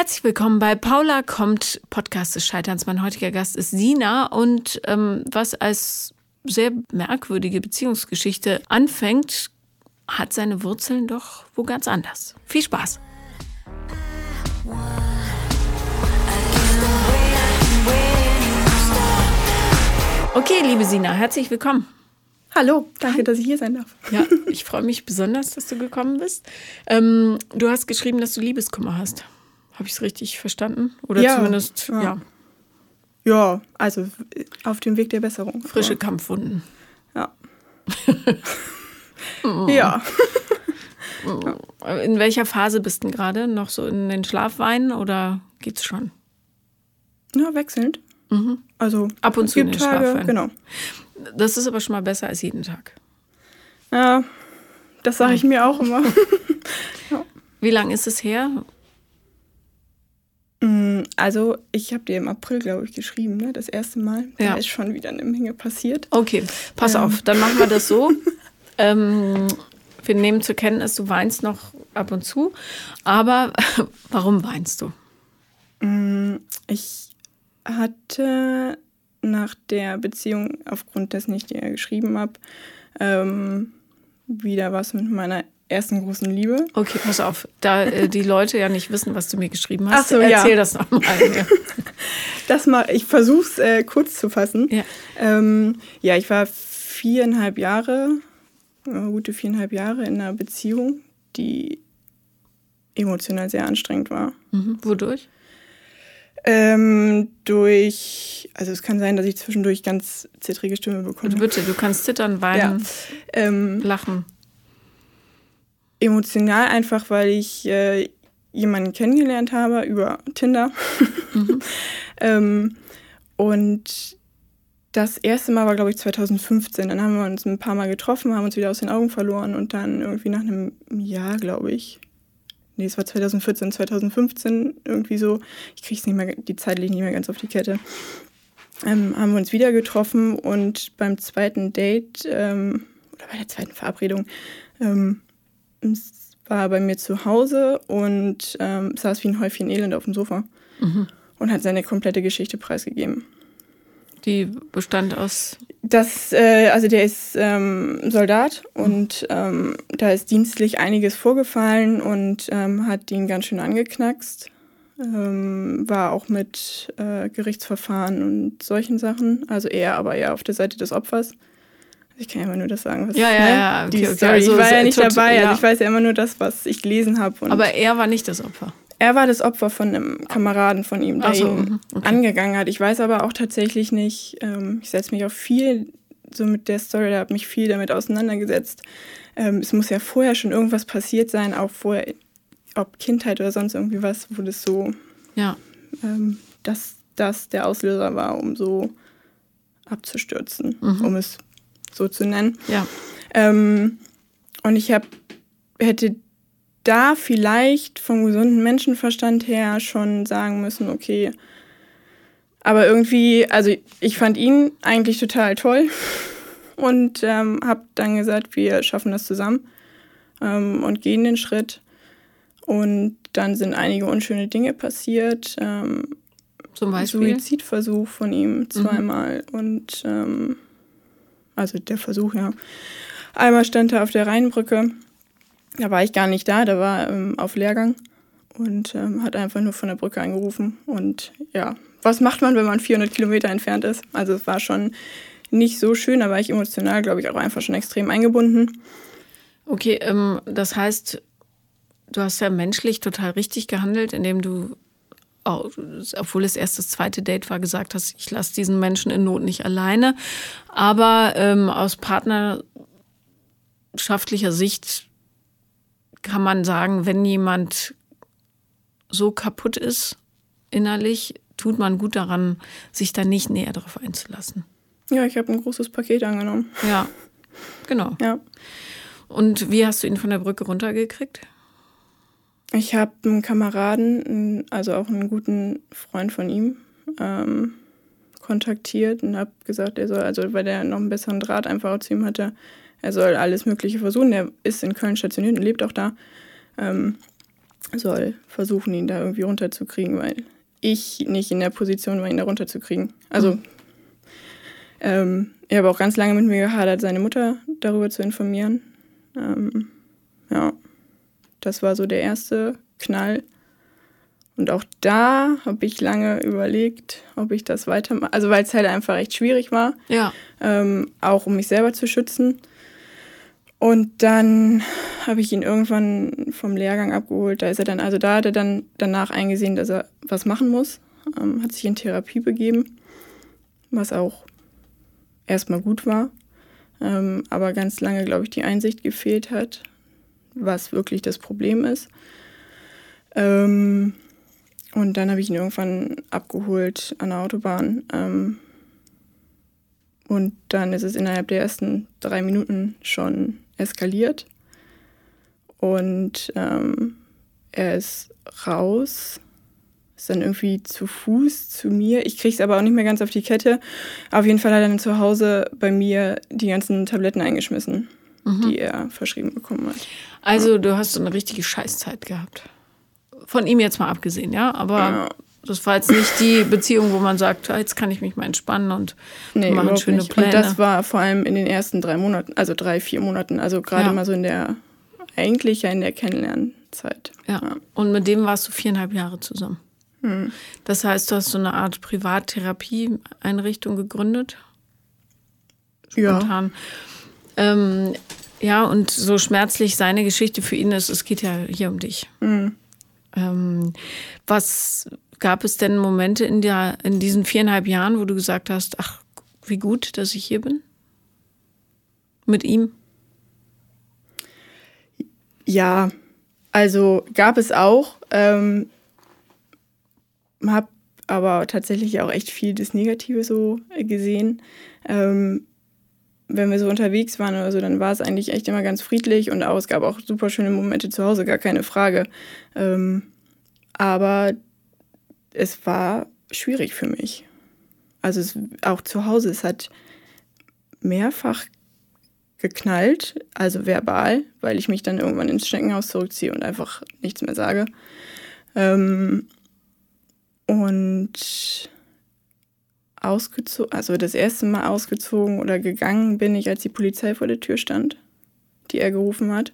Herzlich willkommen bei Paula kommt, Podcast des Scheiterns. Mein heutiger Gast ist Sina und was als sehr merkwürdige Beziehungsgeschichte anfängt, hat seine Wurzeln doch wo ganz anders. Viel Spaß! Okay, liebe Sina, herzlich willkommen. Hallo, danke, dass ich hier sein darf. Ja, ich freue mich besonders, dass du gekommen bist. Du hast geschrieben, dass du Liebeskummer hast. Habe ich es richtig verstanden? Oder ja, zumindest, ja. Ja, also auf dem Weg der Besserung. Frische Kampfwunden. Ja. Ja. In welcher Phase bist du gerade? Noch so in den Schlafweinen oder geht's schon? Ja, wechselnd. Mhm. Also ab und zu in den Tage, Schlafweinen. genau. Das ist aber schon mal besser als jeden Tag. Ja, das sage ich mir auch immer. Ja. Wie lange ist es her? Also ich habe dir im April, glaube ich, geschrieben, ne? Das erste Mal. Ja. Da ist schon wieder eine Menge passiert. Okay, pass auf, dann machen wir das so. Wir nehmen zur Kenntnis, du weinst noch ab und zu. Aber warum weinst du? Ich hatte nach der Beziehung, aufgrund dessen ich dir geschrieben habe, wieder was mit meiner ersten großen Liebe. Okay, pass auf, da die Leute ja nicht wissen, was du mir geschrieben hast, ach so, erzähl ja. das nochmal. Ja. Ich versuche es kurz zu fassen. Ja. Ja, ich war gute 4,5 Jahre in einer Beziehung, die emotional sehr anstrengend war. Mhm. Wodurch? Also es kann sein, dass ich zwischendurch ganz zittrige Stimme bekomme. Bitte, du kannst zittern, weinen, lachen. Emotional einfach, weil ich jemanden kennengelernt habe über Tinder. Und das erste Mal war, glaube ich, 2015. Dann haben wir uns ein paar Mal getroffen, haben uns wieder aus den Augen verloren und dann irgendwie nach einem Jahr, glaube ich, es war 2014, 2015 irgendwie so, ich kriege es nicht mehr, die Zeit liegt nicht mehr ganz auf die Kette, haben wir uns wieder getroffen und beim zweiten Date oder bei der zweiten Verabredung es war bei mir zu Hause und saß wie ein Häufchen Elend auf dem Sofa und hat seine komplette Geschichte preisgegeben. Die bestand aus? Also der ist Soldat und da ist dienstlich einiges vorgefallen und hat ihn ganz schön angeknackst. War auch mit Gerichtsverfahren und solchen Sachen. Also aber eher auf der Seite des Opfers. Ich kann ja immer nur das sagen, was okay, die Story. Also, ich war ja nicht dabei, ja. Also ich weiß ja immer nur das, was ich gelesen habe. Aber er war nicht das Opfer? Er war das Opfer von einem Kameraden von ihm, der ihn angegangen hat. Ich weiß aber auch tatsächlich nicht, ich setze mich auch viel so mit der Story, da habe mich viel damit auseinandergesetzt. Es muss ja vorher schon irgendwas passiert sein, auch vorher, ob Kindheit oder sonst irgendwie was, wo das so, dass das der Auslöser war, um so abzustürzen, um es so zu nennen. Ja. Und ich hätte da vielleicht vom gesunden Menschenverstand her schon sagen müssen, okay, aber irgendwie, also ich fand ihn eigentlich total toll und habe dann gesagt, wir schaffen das zusammen und gehen den Schritt. Und dann sind einige unschöne Dinge passiert. Zum Beispiel? Suizidversuch von ihm zweimal und also der Versuch, ja. Einmal stand er auf der Rheinbrücke. Da war ich gar nicht da, der war auf Lehrgang und hat einfach nur von der Brücke angerufen. Und ja, was macht man, wenn man 400 Kilometer entfernt ist? Also es war schon nicht so schön, da war ich emotional, glaube ich, auch einfach schon extrem eingebunden. Okay, das heißt, du hast ja menschlich total richtig gehandelt, indem du, obwohl es erst das zweite Date war, gesagt hast, ich lasse diesen Menschen in Not nicht alleine. Aber aus partnerschaftlicher Sicht kann man sagen, wenn jemand so kaputt ist innerlich, tut man gut daran, sich da nicht näher drauf einzulassen. Ja, ich habe ein großes Paket angenommen. Ja, genau. Ja. Und wie hast du ihn von der Brücke runtergekriegt? Ich habe einen Kameraden, also auch einen guten Freund von ihm, kontaktiert und habe gesagt, er soll, also weil der noch einen besseren Draht einfach zu ihm hatte, er soll alles Mögliche versuchen. Der ist in Köln stationiert und lebt auch da. soll versuchen, ihn da irgendwie runterzukriegen, weil ich nicht in der Position war, ihn da runterzukriegen. Also ich habe auch ganz lange mit mir gehadert, seine Mutter darüber zu informieren. Ja, das war so der erste Knall. Und auch da habe ich lange überlegt, ob ich das weitermache. Also weil es halt einfach echt schwierig war, ja. Auch um mich selber zu schützen. Und dann habe ich ihn irgendwann vom Lehrgang abgeholt. Da hat er dann danach eingesehen, dass er was machen muss. Hat sich in Therapie begeben, was auch erstmal gut war. Aber ganz lange, glaube ich, die Einsicht gefehlt hat, was wirklich das Problem ist. Und dann habe ich ihn irgendwann abgeholt an der Autobahn. Und dann ist es innerhalb der ersten 3 Minuten schon eskaliert. Und er ist raus, ist dann irgendwie zu Fuß zu mir. Ich kriege es aber auch nicht mehr ganz auf die Kette. Auf jeden Fall hat er dann zu Hause bei mir die ganzen Tabletten eingeschmissen, die er verschrieben bekommen hat. Also du hast so eine richtige Scheißzeit gehabt. Von ihm jetzt mal abgesehen, ja? Aber das war jetzt nicht die Beziehung, wo man sagt, jetzt kann ich mich mal entspannen und machen schöne nicht. Pläne. Und das war vor allem in den ersten 3 Monaten, also 3-4 Monaten. Also gerade mal so in der Kennenlernzeit. Ja. Und mit dem warst du 4,5 Jahre zusammen. Das heißt, du hast so eine Art Privattherapie-Einrichtung gegründet? Spontan. Ja. Und so schmerzlich seine Geschichte für ihn ist, es geht ja hier um dich. Was gab es denn Momente in diesen 4,5 Jahren, wo du gesagt hast, ach, wie gut, dass ich hier bin? Mit ihm? Ja, also gab es auch. Habe aber tatsächlich auch echt viel das Negative so gesehen. Wenn wir so unterwegs waren oder so, dann war es eigentlich echt immer ganz friedlich und es gab auch super schöne Momente zu Hause, gar keine Frage. Aber es war schwierig für mich. Also auch zu Hause, es hat mehrfach geknallt, also verbal, weil ich mich dann irgendwann ins Schneckenhaus zurückziehe und einfach nichts mehr sage. Und ausgezogen, also das erste Mal ausgezogen oder gegangen bin ich, als die Polizei vor der Tür stand, die er gerufen hat.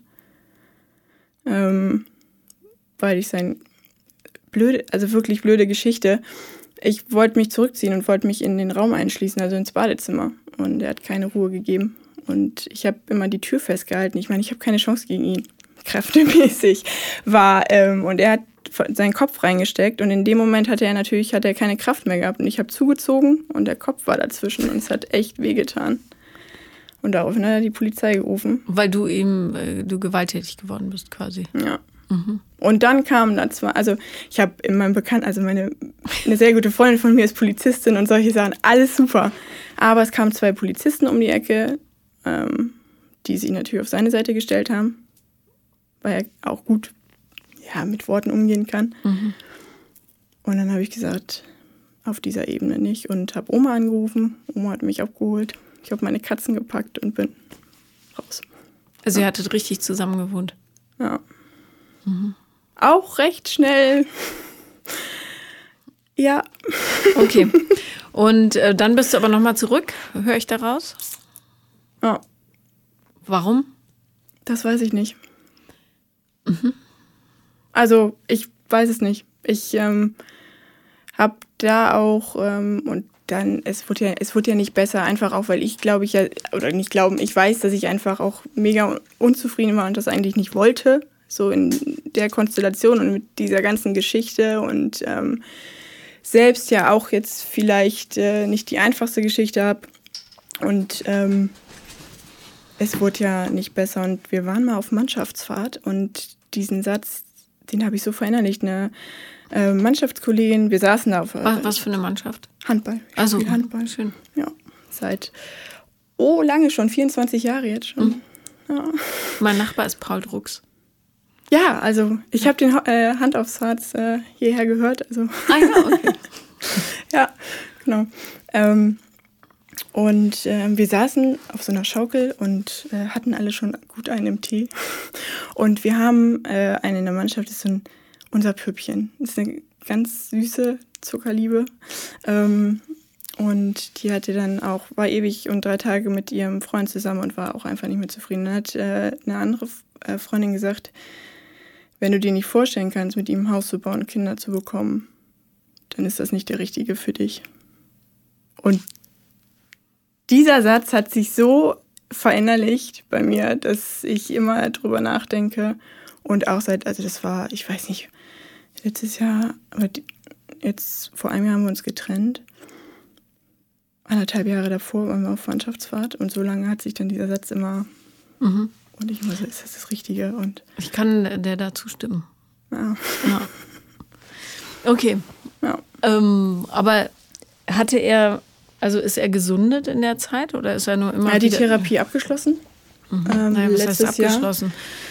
Weil ich wirklich blöde Geschichte. Ich wollte mich zurückziehen und wollte mich in den Raum einschließen, also ins Badezimmer. Und er hat keine Ruhe gegeben. Und ich habe immer die Tür festgehalten. Ich meine, ich habe keine Chance gegen ihn, kräftemäßig und er hat seinen Kopf reingesteckt und in dem Moment hat er keine Kraft mehr gehabt und ich habe zugezogen und der Kopf war dazwischen und es hat echt wehgetan. Und daraufhin hat er die Polizei gerufen. Weil du gewalttätig geworden bist quasi. Ja. Und dann kam da zwar, also ich habe in meinem eine sehr gute Freundin von mir ist Polizistin und solche Sachen, alles super. Aber es kamen 2 Polizisten um die Ecke, die sich natürlich auf seine Seite gestellt haben, weil er auch gut mit Worten umgehen kann. Und dann habe ich gesagt, auf dieser Ebene nicht und habe Oma angerufen. Oma hat mich abgeholt. Ich habe meine Katzen gepackt und bin raus. Also ihr hattet richtig zusammen gewohnt? Ja. Auch recht schnell. Ja. Okay. Und dann bist du aber nochmal zurück, höre ich daraus? Ja. Warum? Das weiß ich nicht. Also, ich weiß es nicht. Ich habe da auch, und dann, es wurde ja nicht besser, einfach auch, weil ich weiß, dass ich einfach auch mega unzufrieden war und das eigentlich nicht wollte, so in der Konstellation und mit dieser ganzen Geschichte und selbst ja auch jetzt vielleicht nicht die einfachste Geschichte habe und es wurde ja nicht besser und wir waren mal auf Mannschaftsfahrt und diesen Satz, den habe ich so verinnerlicht, eine Mannschaftskollegin, wir saßen da auf... Was für eine Mannschaft? Handball. Also Handball. Schön. Ja, seit, lange schon, 24 Jahre jetzt schon. Ja. Mein Nachbar ist Paul Drucks. Ja, also ich habe den Hand aufs Herz hierher gehört. Also. Ja, okay. Ja, genau. Und wir saßen auf so einer Schaukel und hatten alle schon gut einen im Tee. Und wir haben einen in der Mannschaft, das ist so ein unser Püppchen. Das ist eine ganz süße Zuckerliebe. Und die war ewig und 3 Tage mit ihrem Freund zusammen und war auch einfach nicht mehr zufrieden. Dann hat eine andere Freundin gesagt, wenn du dir nicht vorstellen kannst, mit ihm ein Haus zu bauen und Kinder zu bekommen, dann ist das nicht der Richtige für dich. Und dieser Satz hat sich so verinnerlicht bei mir, dass ich immer drüber nachdenke. Und auch das war, ich weiß nicht, letztes Jahr, aber jetzt vor einem Jahr haben wir uns getrennt. 1,5 Jahre davor waren wir auf Verwandtschaftsfahrt und so lange hat sich dann dieser Satz immer und ich immer so, ist das Richtige? Und ich kann der da zustimmen. Ja. Okay. Ja. Aber ist er gesundet in der Zeit oder ist er nur immer? Er hat die Therapie abgeschlossen. Naja, was heißt abgeschlossen?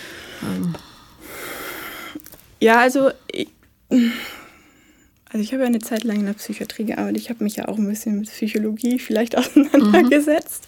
Ja, also ich habe ja eine Zeit lang in der Psychiatrie gearbeitet. Ich habe mich ja auch ein bisschen mit Psychologie vielleicht auseinandergesetzt.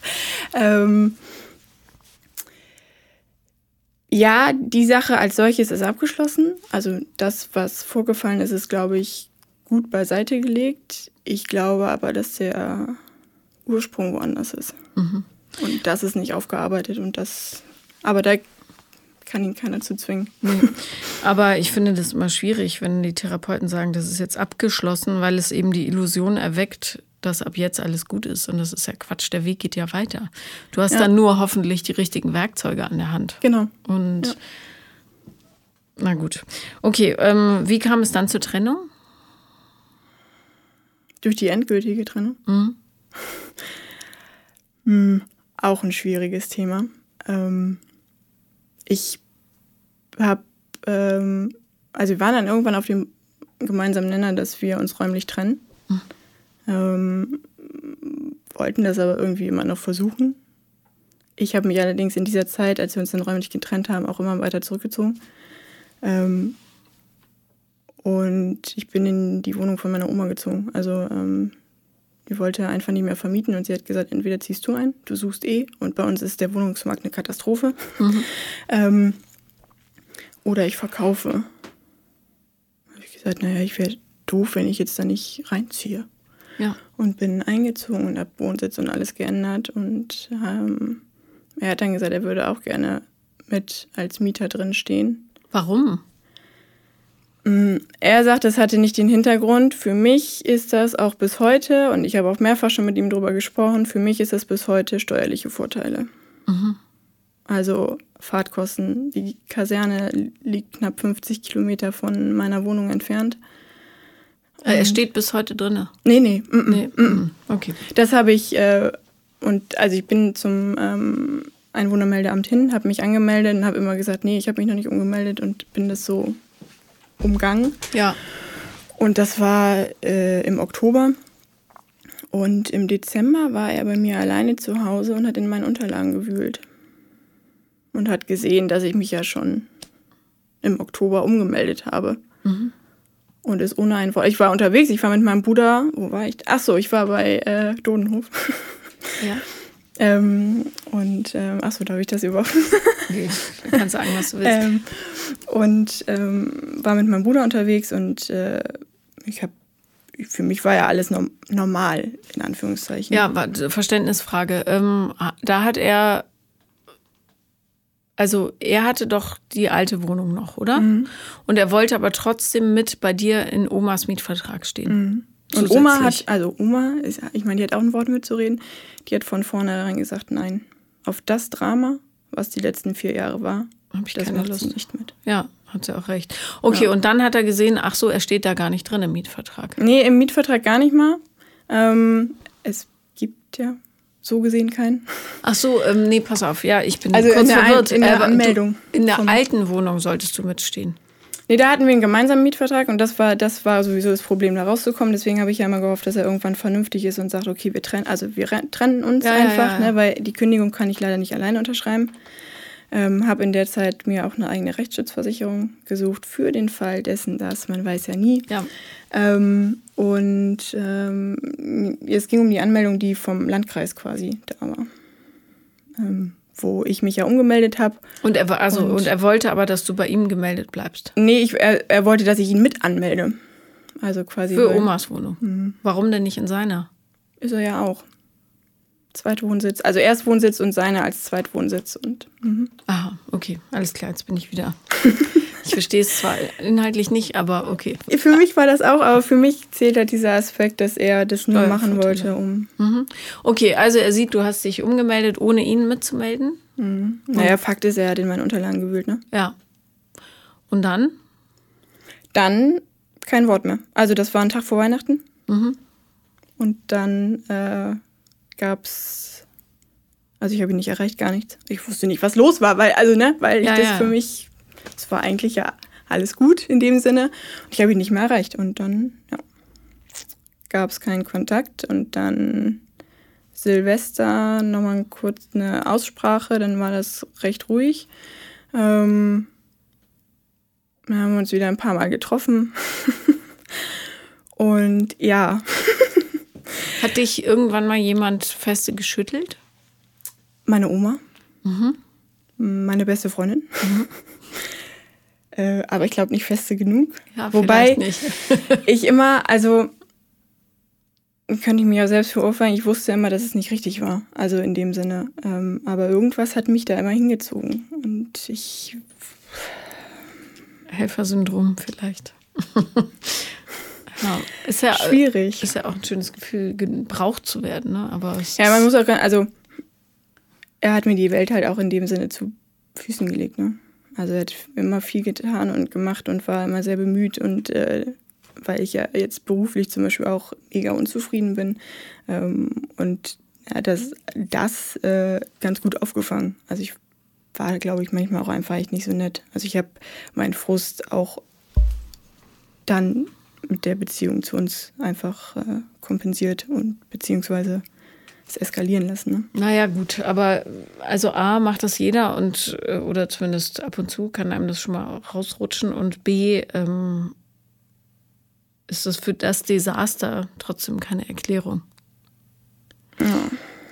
Ja, die Sache als solches ist abgeschlossen. Also das, was vorgefallen ist, ist, glaube ich, gut beiseite gelegt. Ich glaube aber, dass der Ursprung woanders ist. Und das ist nicht aufgearbeitet. Aber da kann ihn keiner zu zwingen. Nee. Aber ich finde das immer schwierig, wenn die Therapeuten sagen, das ist jetzt abgeschlossen, weil es eben die Illusion erweckt, dass ab jetzt alles gut ist. Und das ist ja Quatsch, der Weg geht ja weiter. Du hast dann nur hoffentlich die richtigen Werkzeuge an der Hand. Genau. Und na gut. Okay, wie kam es dann zur Trennung? Durch die endgültige Trennung? Auch ein schwieriges Thema. Ich habe, wir waren dann irgendwann auf dem gemeinsamen Nenner, dass wir uns räumlich trennen. Wollten das aber irgendwie immer noch versuchen. Ich habe mich allerdings in dieser Zeit, als wir uns dann räumlich getrennt haben, auch immer weiter zurückgezogen. Und ich bin in die Wohnung von meiner Oma gezogen. Also die wollte einfach nicht mehr vermieten und sie hat gesagt, entweder ziehst du ein, du suchst und bei uns ist der Wohnungsmarkt eine Katastrophe. Oder ich verkaufe. Habe ich gesagt, naja, ich wäre doof, wenn ich jetzt da nicht reinziehe. Ja. Und bin eingezogen und habe Wohnsitz und alles geändert. Und er hat dann gesagt, er würde auch gerne mit als Mieter drin stehen. Warum? Er sagt, das hatte nicht den Hintergrund. Für mich ist das auch bis heute, und ich habe auch mehrfach schon mit ihm drüber gesprochen, für mich ist das bis heute steuerliche Vorteile. Also Fahrtkosten. Die Kaserne liegt knapp 50 Kilometer von meiner Wohnung entfernt. Er steht bis heute drin? Nee. Okay. Das habe ich, ich bin zum Einwohnermeldeamt hin, habe mich angemeldet und habe immer gesagt, nee, ich habe mich noch nicht umgemeldet und bin das so umgangen. Ja. Und das war im Oktober. Und im Dezember war er bei mir alleine zu Hause und hat in meinen Unterlagen gewühlt. Und hat gesehen, dass ich mich ja schon im Oktober umgemeldet habe. Und ist ohne ein Wort. Ich war unterwegs, ich war mit meinem Bruder, wo war ich? Achso, ich war bei Dodenhof. Ja. Darf ich das überhaupt? Okay, du kannst sagen, was du willst. War mit meinem Bruder unterwegs und für mich war ja alles normal, in Anführungszeichen. Ja, Verständnisfrage. Da hat er hatte doch die alte Wohnung noch, oder? Und er wollte aber trotzdem mit bei dir in Omas Mietvertrag stehen. Und Oma die hat auch ein Wort mitzureden, die hat von vornherein gesagt, nein, auf das Drama, was die letzten 4 Jahre war, habe ich das keine macht Lust. sie nicht mit. Ja, hat sie auch recht. Okay, Und dann hat er gesehen, ach so, er steht da gar nicht drin im Mietvertrag. Nee, im Mietvertrag gar nicht mal. Es gibt ja so gesehen keinen. Ach so, nee, pass auf. Ja, ich bin kurz verwirrt. In der Anmeldung. In der alten Wohnung solltest du mitstehen. Nee, da hatten wir einen gemeinsamen Mietvertrag und das war sowieso das Problem, da rauszukommen. Deswegen habe ich ja immer gehofft, dass er irgendwann vernünftig ist und sagt, okay, wir trennen uns einfach, ne, weil die Kündigung kann ich leider nicht alleine unterschreiben. Habe in der Zeit mir auch eine eigene Rechtsschutzversicherung gesucht für den Fall dessen, dass man weiß ja nie. Ja. Es ging um die Anmeldung, die vom Landkreis quasi da war. wo ich mich ja umgemeldet habe. Und er wollte aber, dass du bei ihm gemeldet bleibst? Nee, er wollte, dass ich ihn mit anmelde. Also quasi für Omas Wohnung. Warum denn nicht in seiner? Ist er ja auch. Zweitwohnsitz. Also Erstwohnsitz und seine als Zweitwohnsitz. Aha, okay. Alles klar, jetzt bin ich wieder. Ich verstehe es zwar inhaltlich nicht, aber okay. Für mich war das auch, aber für mich zählt halt dieser Aspekt, dass er das nur machen wollte. Okay, also er sieht, du hast dich umgemeldet, ohne ihn mitzumelden. Naja, Fakt ist, er hat in meinen Unterlagen gewühlt, ne? Ja. Und dann? Dann kein Wort mehr. Also das war ein Tag vor Weihnachten. Und dann gab's, also ich habe ihn nicht erreicht, gar nichts. Ich wusste nicht, was los war, weil für mich, es war eigentlich ja alles gut in dem Sinne. Und ich habe ihn nicht mehr erreicht. Und dann, gab es keinen Kontakt. Und dann Silvester nochmal kurz eine Aussprache, dann war das recht ruhig. Wir haben uns wieder ein paar Mal getroffen. Und ja. Hat dich irgendwann mal jemand feste geschüttelt? Meine Oma. Meine beste Freundin. Aber ich glaube nicht feste genug. Ja, wobei nicht. Ich immer, also könnte ich mir ja selbst verurteilen, ich wusste immer, dass es nicht richtig war. Also in dem Sinne. Aber irgendwas hat mich da immer hingezogen. Und ich... Helfersyndrom vielleicht. Ja, ist ja schwierig. Ist ja auch ein schönes Gefühl, gebraucht zu werden, ne? Aber ja, man muss auch, also er hat mir die Welt halt auch in dem Sinne zu Füßen gelegt, ne? Also er hat immer viel getan und gemacht und war immer sehr bemüht und weil ich ja jetzt beruflich zum Beispiel auch mega unzufrieden bin und er hat das ganz gut aufgefangen. Also ich war, glaube ich, manchmal auch einfach echt nicht so nett. Also ich habe meinen Frust auch dann mit der Beziehung zu uns einfach kompensiert und beziehungsweise es eskalieren lassen. Ne? Naja, gut, aber also A, macht das jeder und oder zumindest ab und zu kann einem das schon mal rausrutschen und B, ist das für das Desaster trotzdem keine Erklärung. Ja.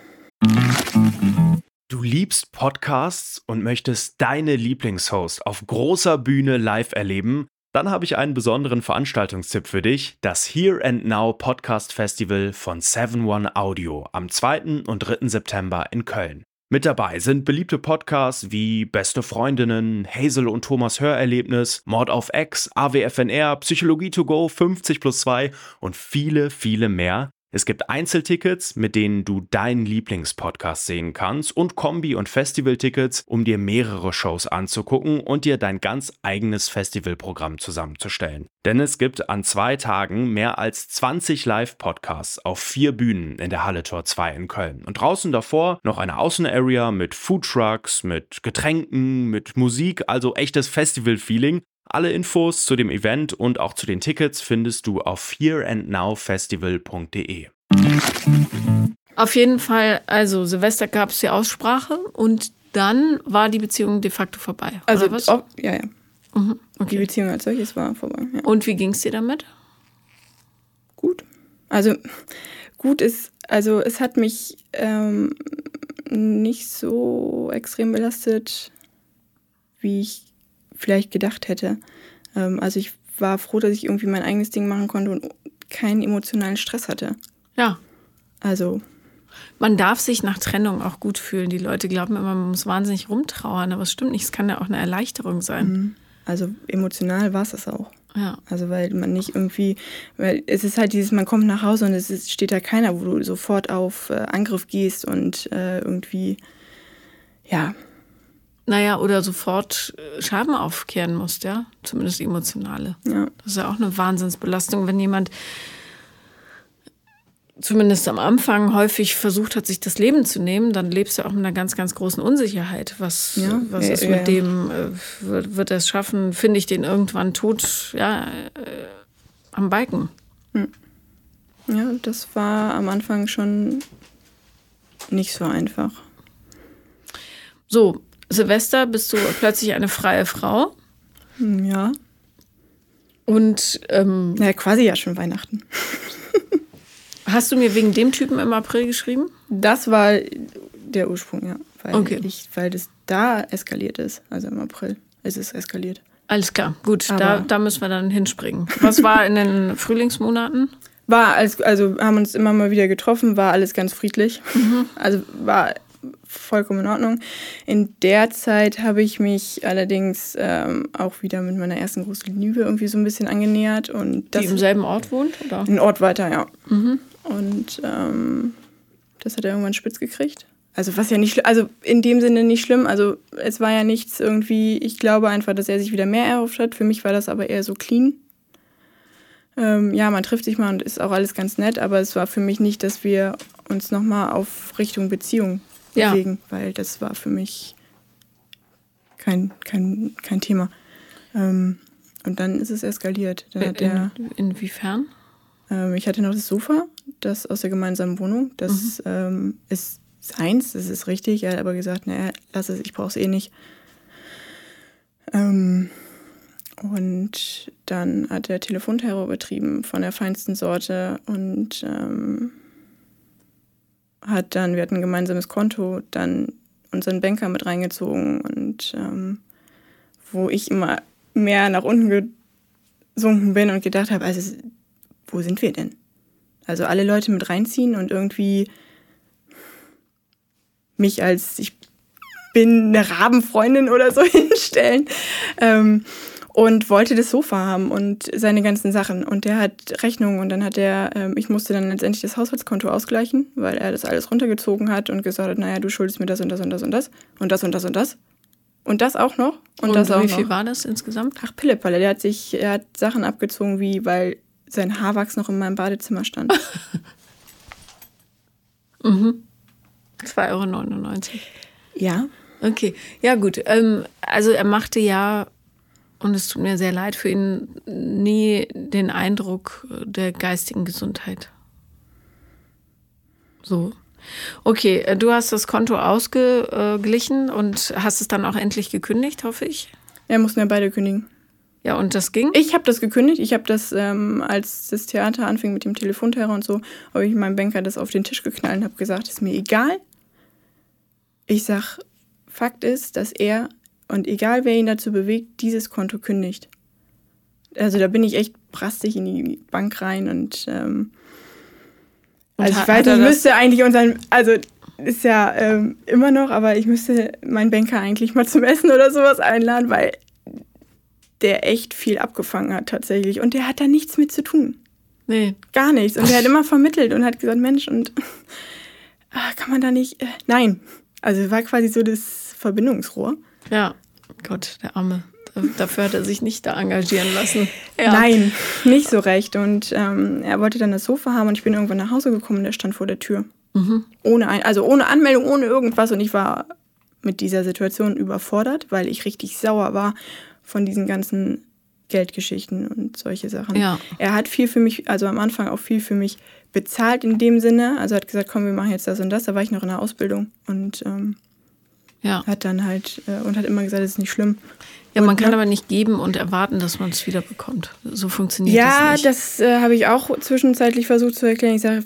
Du liebst Podcasts und möchtest deine Lieblingshost auf großer Bühne live erleben? Dann habe ich einen besonderen Veranstaltungstipp für dich, das Here and Now Podcast Festival von 7-One Audio am 2. und 3. September in Köln. Mit dabei sind beliebte Podcasts wie Beste Freundinnen, Hazel und Thomas Hörerlebnis, Mord auf Ex, AWFNR, Psychologie to go, 50+2 und viele, viele mehr. Es gibt Einzeltickets, mit denen du deinen Lieblingspodcast sehen kannst und Kombi- und Festivaltickets, um dir mehrere Shows anzugucken und dir dein ganz eigenes Festivalprogramm zusammenzustellen. Denn es gibt an 2 Tagen mehr als 20 Live-Podcasts auf 4 Bühnen in der Halle Tor 2 in Köln. Und draußen davor noch eine Außenarea mit Foodtrucks, mit Getränken, mit Musik, also echtes Festival-Feeling. Alle Infos zu dem Event und auch zu den Tickets findest du auf hereandnowfestival.de. Auf jeden Fall, also Silvester gab es die Aussprache und dann war die Beziehung de facto vorbei. Also, oder was? Ja. Okay. Die Beziehung als solches war vorbei. Ja. Und wie ging es dir damit? Gut. Also gut ist, also es hat mich nicht so extrem belastet, wie ich vielleicht gedacht hätte. Also ich war froh, dass ich irgendwie mein eigenes Ding machen konnte und keinen emotionalen Stress hatte. Ja. Also. Man darf sich nach Trennung auch gut fühlen. Die Leute glauben immer, man muss wahnsinnig rumtrauern, aber es stimmt nicht. Es kann ja auch eine Erleichterung sein. Also emotional war es das auch. Ja. Also weil man nicht irgendwie, weil es ist halt dieses, man kommt nach Hause und steht da keiner, wo du sofort auf Angriff gehst und irgendwie, ja. Naja, oder sofort Schaden aufkehren musst, ja. Zumindest emotionale. Ja. Das ist ja auch eine Wahnsinnsbelastung, wenn jemand zumindest am Anfang häufig versucht hat, sich das Leben zu nehmen, dann lebst du auch mit einer ganz, ganz großen Unsicherheit. Was ist mit dem, wird er es schaffen, finde ich den irgendwann tot, am Balken. Ja, das war am Anfang schon nicht so einfach. So, Silvester bist du plötzlich eine freie Frau. Ja. Und quasi ja schon Weihnachten. Hast du mir wegen dem Typen im April geschrieben? Das war der Ursprung, ja. weil das da eskaliert ist. Also im April ist es eskaliert. Alles klar, gut, da müssen wir dann hinspringen. Was war in den Frühlingsmonaten? Also haben uns immer mal wieder getroffen, war alles ganz friedlich. Also war vollkommen in Ordnung. In der Zeit habe ich mich allerdings auch wieder mit meiner ersten großen Liebe irgendwie so ein bisschen angenähert. Und die im selben Ort wohnt, oder? Ein Ort weiter, ja. Und das hat er irgendwann spitz gekriegt. Also was ja nicht, also in dem Sinne nicht schlimm. Also es war ja nichts irgendwie, ich glaube einfach, dass er sich wieder mehr erhofft hat. Für mich war das aber eher so clean. Ja, man trifft sich mal und ist auch alles ganz nett, aber es war für mich nicht, dass wir uns nochmal auf Richtung Beziehung bewegen, weil das war für mich kein Thema. Und dann ist es eskaliert. Dann hat Inwiefern? Ich hatte noch das Sofa, das aus der gemeinsamen Wohnung. Das ist seins, das ist richtig. Er hat aber gesagt, naja, lass es, ich brauche es eh nicht. Und dann hat er Telefonterror betrieben von der feinsten Sorte und wir hatten ein gemeinsames Konto, dann unseren Banker mit reingezogen und wo ich immer mehr nach unten gesunken bin und gedacht habe, also wo sind wir denn? Also alle Leute mit reinziehen und irgendwie mich als ich bin eine Rabenfreundin oder so hinstellen. Und wollte das Sofa haben und seine ganzen Sachen. Und der hat Rechnungen und dann hat ich musste dann letztendlich das Haushaltskonto ausgleichen, weil er das alles runtergezogen hat und gesagt hat, naja, du schuldest mir das und das und das und das und das und das und das. Und das auch noch. Und das auch wie noch. viel war das insgesamt? Ach, Pillepalle. Er hat Sachen abgezogen, weil sein Haarwachs noch in meinem Badezimmer stand. 2,99 €. Ja. Okay, ja gut. Also er machte ja, und es tut mir sehr leid für ihn, nie den Eindruck der geistigen Gesundheit. So. Okay, du hast das Konto ausgeglichen und hast es dann auch endlich gekündigt, hoffe ich? Ja, mussten ja beide kündigen. Ja, und das ging? Ich habe das gekündigt. Ich habe das, als das Theater anfing mit dem Telefonterror und so, habe ich meinem Banker das auf den Tisch geknallt und habe gesagt, ist mir egal. Ich sag, Fakt ist, dass er, und egal wer ihn dazu bewegt, dieses Konto kündigt. Also da bin ich echt brastig in die Bank rein und also ich weiß nicht, ich müsste eigentlich also ist ja immer noch, aber ich müsste meinen Banker eigentlich mal zum Essen oder sowas einladen, weil der echt viel abgefangen hat tatsächlich. Und der hat da nichts mit zu tun. Nee. Gar nichts. Und der hat immer vermittelt und hat gesagt, Mensch, und kann man da nicht... Nein. Also war quasi so das Verbindungsrohr. Ja, Gott, der Arme. Dafür hat er sich nicht da engagieren lassen. Ja. Nein, nicht so recht. Und er wollte dann das Sofa haben und ich bin irgendwann nach Hause gekommen und der stand vor der Tür. Ohne Anmeldung, ohne irgendwas. Und ich war mit dieser Situation überfordert, weil ich richtig sauer war von diesen ganzen Geldgeschichten und solche Sachen. Ja. Er hat viel für mich, also am Anfang auch viel für mich bezahlt in dem Sinne. Also hat gesagt, komm, wir machen jetzt das und das. Da war ich noch in der Ausbildung und hat dann halt und hat immer gesagt, das ist nicht schlimm. Ja, man kann aber nicht geben und erwarten, dass man es wieder bekommt. So funktioniert das nicht. Ja, das habe ich auch zwischenzeitlich versucht zu erklären. Ich sage,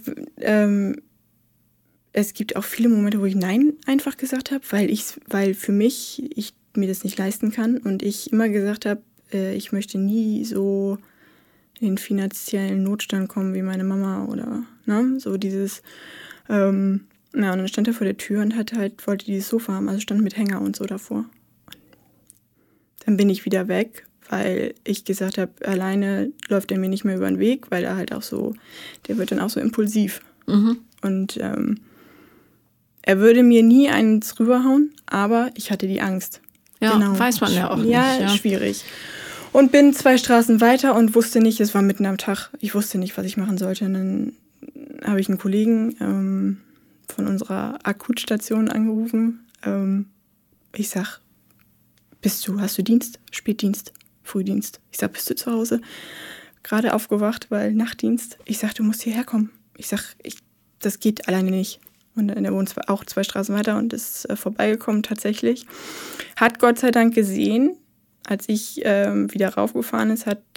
es gibt auch viele Momente, wo ich Nein einfach gesagt habe, weil für mich, ich mir das nicht leisten kann und ich immer gesagt habe, ich möchte nie so in den finanziellen Notstand kommen wie meine Mama oder so dieses und dann stand er vor der Tür und wollte dieses Sofa haben, also stand mit Hänger und so davor. Dann bin ich wieder weg, weil ich gesagt habe, alleine läuft er mir nicht mehr über den Weg, weil er halt auch so, der wird dann auch so impulsiv. Und er würde mir nie eins rüberhauen, aber ich hatte die Angst. Ja, genau. Weiß man ja auch nicht. Ja, schwierig. Und bin 2 Straßen weiter und wusste nicht, es war mitten am Tag, ich wusste nicht, was ich machen sollte. Und dann habe ich einen Kollegen von unserer Akutstation angerufen. Ich sag, hast du Dienst? Spätdienst? Frühdienst? Ich sag, bist du zu Hause? Gerade aufgewacht, weil Nachtdienst. Ich sag, du musst hierher kommen. Ich sag, das geht alleine nicht. Und er wohnt auch 2 Straßen weiter und ist vorbeigekommen tatsächlich. Hat Gott sei Dank gesehen, als ich wieder raufgefahren ist, hat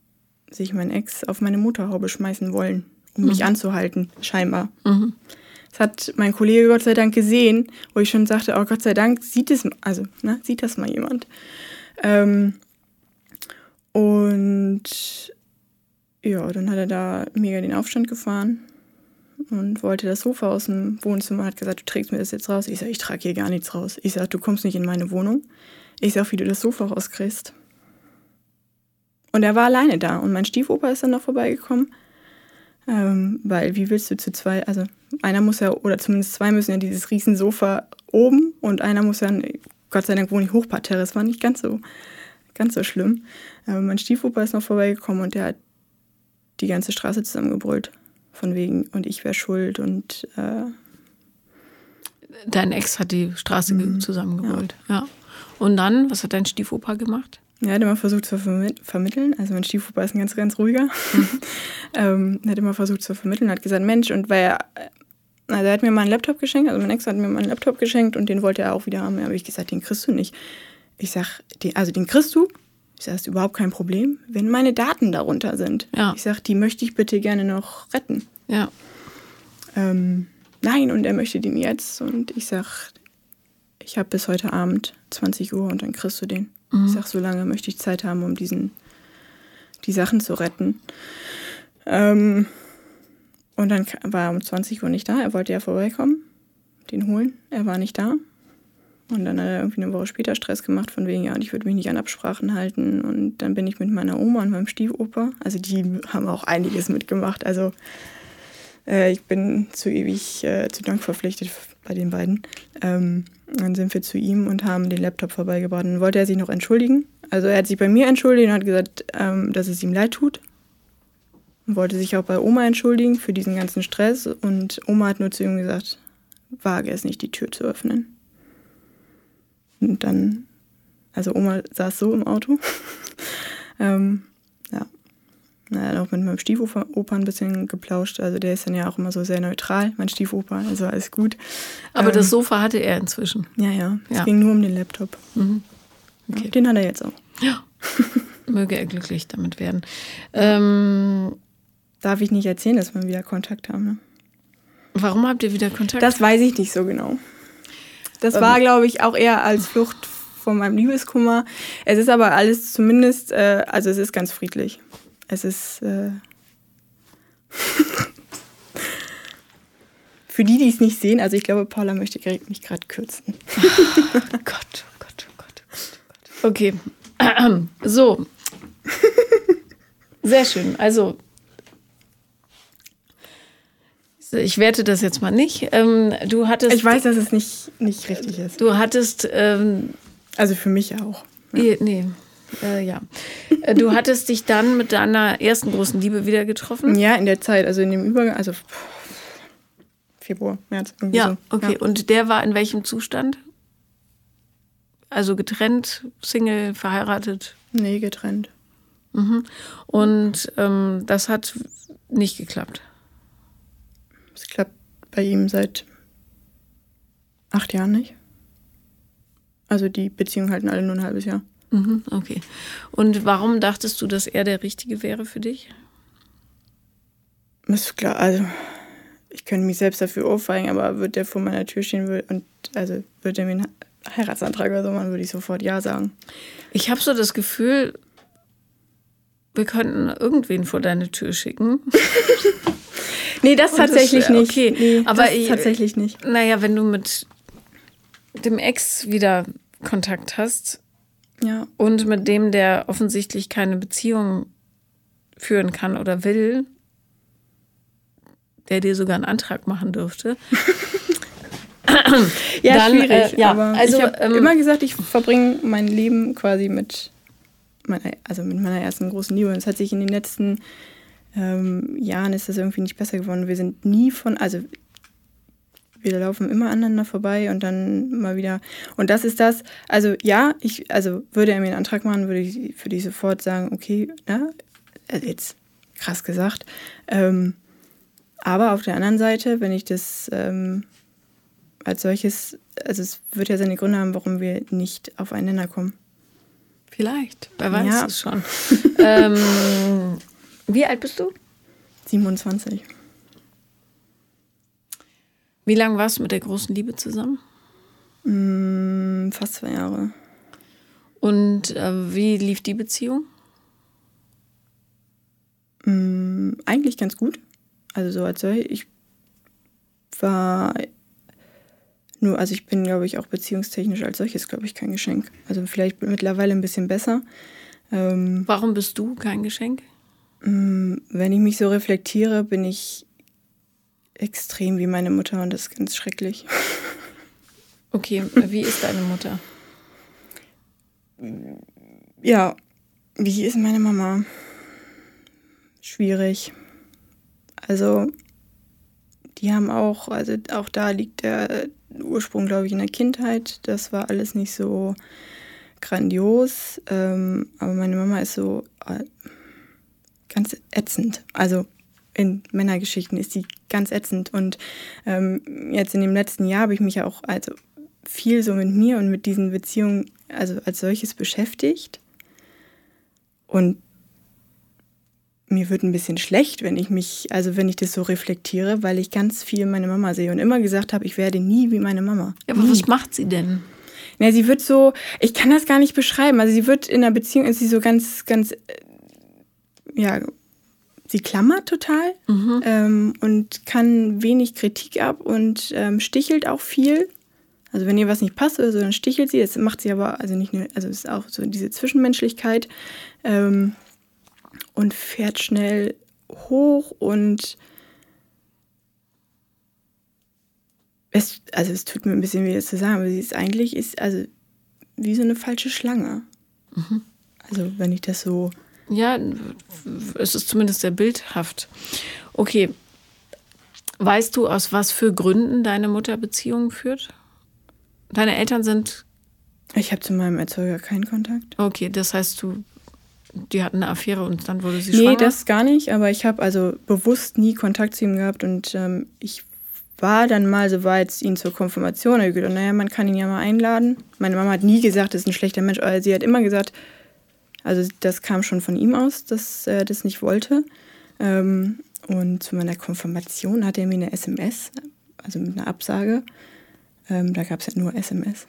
sich mein Ex auf meine Motorhaube schmeißen wollen, um mich anzuhalten, scheinbar. Das hat mein Kollege Gott sei Dank gesehen, wo ich schon sagte, oh Gott sei Dank sieht das mal jemand. Und ja, dann hat er da mega den Aufstand gefahren und wollte das Sofa aus dem Wohnzimmer, hat gesagt, du trägst mir das jetzt raus. Ich sage, ich trage hier gar nichts raus. Ich sage, du kommst nicht in meine Wohnung. Ich sage, wie du das Sofa rauskriegst. Und er war alleine da und mein Stiefoper ist dann noch vorbeigekommen, weil wie willst du zu zwei, also einer muss ja, oder zumindest zwei müssen ja dieses riesen Sofa oben und einer muss ja, Gott sei Dank wohne ich Hochparterre, es war nicht ganz so schlimm. Mein Stiefoper ist noch vorbeigekommen und der hat die ganze Straße zusammengebrüllt, von wegen, und ich wäre schuld und Dein Ex hat die Straße zusammengebrüllt, ja. Und dann, was hat dein Stiefoper gemacht? Er hat immer versucht zu vermitteln. Also mein Stiefoper ist ein ganz, ganz ruhiger. Er hat immer versucht zu vermitteln, hat gesagt, Mensch, und er hat mir mal einen Laptop geschenkt, also mein Ex hat mir mal einen Laptop geschenkt und den wollte er auch wieder haben. Da habe ich gesagt, den kriegst du nicht. Ich sag, den kriegst du? Ich sage, das ist überhaupt kein Problem, wenn meine Daten darunter sind. Ja. Ich sage, die möchte ich bitte gerne noch retten. Ja. Nein, und er möchte den jetzt. Und ich sage, ich habe bis heute Abend 20 Uhr und dann kriegst du den. Ich sage, so lange möchte ich Zeit haben, um die Sachen zu retten. Und dann war er um 20 Uhr nicht da. Er wollte ja vorbeikommen, den holen. Er war nicht da. Und dann hat er irgendwie eine Woche später Stress gemacht, von wegen, ja, und ich würde mich nicht an Absprachen halten. Und dann bin ich mit meiner Oma und meinem Stiefoper. Also die haben auch einiges mitgemacht. Also ich bin zu ewig zu Dank verpflichtet bei den beiden. Dann sind wir zu ihm und haben den Laptop vorbeigebracht. Dann wollte er sich noch entschuldigen. Also er hat sich bei mir entschuldigt und hat gesagt, dass es ihm leid tut. Und wollte sich auch bei Oma entschuldigen für diesen ganzen Stress. Und Oma hat nur zu ihm gesagt, wage es nicht, die Tür zu öffnen. Und dann, also Oma saß so im Auto. Ja. Er hat auch mit meinem Stiefoper ein bisschen geplauscht. Also der ist dann ja auch immer so sehr neutral, mein Stiefoper, also alles gut. Aber das Sofa hatte er inzwischen? Ja. Es ging nur um den Laptop. Mhm. Okay. Ja, den hat er jetzt auch. Ja, möge er glücklich damit werden. Darf ich nicht erzählen, dass wir wieder Kontakt haben, ne? Warum habt ihr wieder Kontakt? Das weiß ich nicht so genau. Das war, glaube ich, auch eher als Flucht von meinem Liebeskummer. Es ist aber alles zumindest, also es ist ganz friedlich. Es ist für die es nicht sehen, also ich glaube, Paula möchte mich gerade kürzen. Oh Gott. Okay, so. Sehr schön. Also, ich werte das jetzt mal nicht. Du hattest. Ich weiß, dass es nicht richtig ist. Du hattest. Also für mich auch. Ja. Nee. Ja. Du hattest dich dann mit deiner ersten großen Liebe wieder getroffen? Ja, in der Zeit, also in dem Übergang, also Februar, März. Irgendwie ja, so. Okay. Ja. Und der war in welchem Zustand? Also getrennt, Single, verheiratet? Nee, getrennt. Mhm. Und das hat nicht geklappt? Es klappt bei ihm seit 8 Jahren nicht. Also die Beziehungen halten alle nur ein halbes Jahr. Mhm, okay. Und warum dachtest du, dass er der Richtige wäre für dich? Ist klar, also ich könnte mich selbst dafür ohrfeigen, aber würde der vor meiner Tür stehen und also würde er mir einen Heiratsantrag oder so machen, würde ich sofort ja sagen. Ich habe so das Gefühl, wir könnten irgendwen vor deine Tür schicken. Nee, das tatsächlich nicht. Okay, nee, aber das tatsächlich nicht. Naja, wenn du mit dem Ex wieder Kontakt hast, ja, und mit dem, der offensichtlich keine Beziehung führen kann oder will, der dir sogar einen Antrag machen dürfte. Ja, dann, schwierig. Ja, aber also, ich habe immer gesagt, ich verbringe mein Leben quasi mit meiner ersten großen Liebe. Und es hat sich in den letzten Jahren ist das irgendwie nicht besser geworden. Wir sind nie wir laufen immer aneinander vorbei und dann mal wieder. Und das ist das, also ja, würde er mir einen Antrag machen, würde ich sofort sagen, okay, ja, also jetzt krass gesagt. Aber auf der anderen Seite, wenn ich das als solches, also es wird ja seine Gründe haben, warum wir nicht aufeinander kommen. Vielleicht, wer weiß es schon. Wie alt bist du? 27. Wie lange warst du mit der großen Liebe zusammen? Fast 2 Jahre. Und wie lief die Beziehung? Eigentlich ganz gut. Also so als solch. Ich bin, glaube ich, auch beziehungstechnisch als solches, glaube ich, kein Geschenk. Also vielleicht mittlerweile ein bisschen besser. Warum bist du kein Geschenk? Wenn ich mich so reflektiere, bin ich extrem wie meine Mutter und das ist ganz schrecklich. Okay, wie ist deine Mutter? Ja, wie ist meine Mama? Schwierig. Also, die haben auch da liegt der Ursprung, glaube ich, in der Kindheit. Das war alles nicht so grandios. Aber meine Mama ist so ganz ätzend. Also in Männergeschichten ist die ganz ätzend. Und jetzt in dem letzten Jahr habe ich mich ja auch viel so mit mir und mit diesen Beziehungen als solches beschäftigt. Und mir wird ein bisschen schlecht, wenn ich das so reflektiere, weil ich ganz viel meine Mama sehe und immer gesagt habe, ich werde nie wie meine Mama. Ja, aber was macht sie denn? Ja, sie wird so, ich kann das gar nicht beschreiben. Also sie wird in einer Beziehung, ist sie so ganz, ganz, sie klammert total und kann wenig Kritik ab und stichelt auch viel. Also wenn ihr was nicht passt oder so, dann stichelt sie. Das macht sie aber nicht nur, es ist auch so diese Zwischenmenschlichkeit. Und fährt schnell hoch und es tut mir ein bisschen weh, das zu sagen, aber sie ist eigentlich wie so eine falsche Schlange. Mhm. Also wenn ich das so... Ja, es ist zumindest sehr bildhaft. Okay, weißt du, aus was für Gründen deine Mutter Beziehungen führt? Deine Eltern sind... Ich habe zu meinem Erzeuger keinen Kontakt. Okay, das heißt, die hatten eine Affäre und dann wurde sie schwanger? Nee, das gar nicht, aber ich habe bewusst nie Kontakt zu ihm gehabt und ich war dann mal so weit, ihn zur Konfirmation. Da habe ich gedacht, naja, man kann ihn ja mal einladen. Meine Mama hat nie gesagt, das ist ein schlechter Mensch, aber sie hat immer gesagt, also das kam schon von ihm aus, dass er das nicht wollte. Und zu meiner Konfirmation hat er mir eine SMS, also mit einer Absage, da gab es ja nur SMS,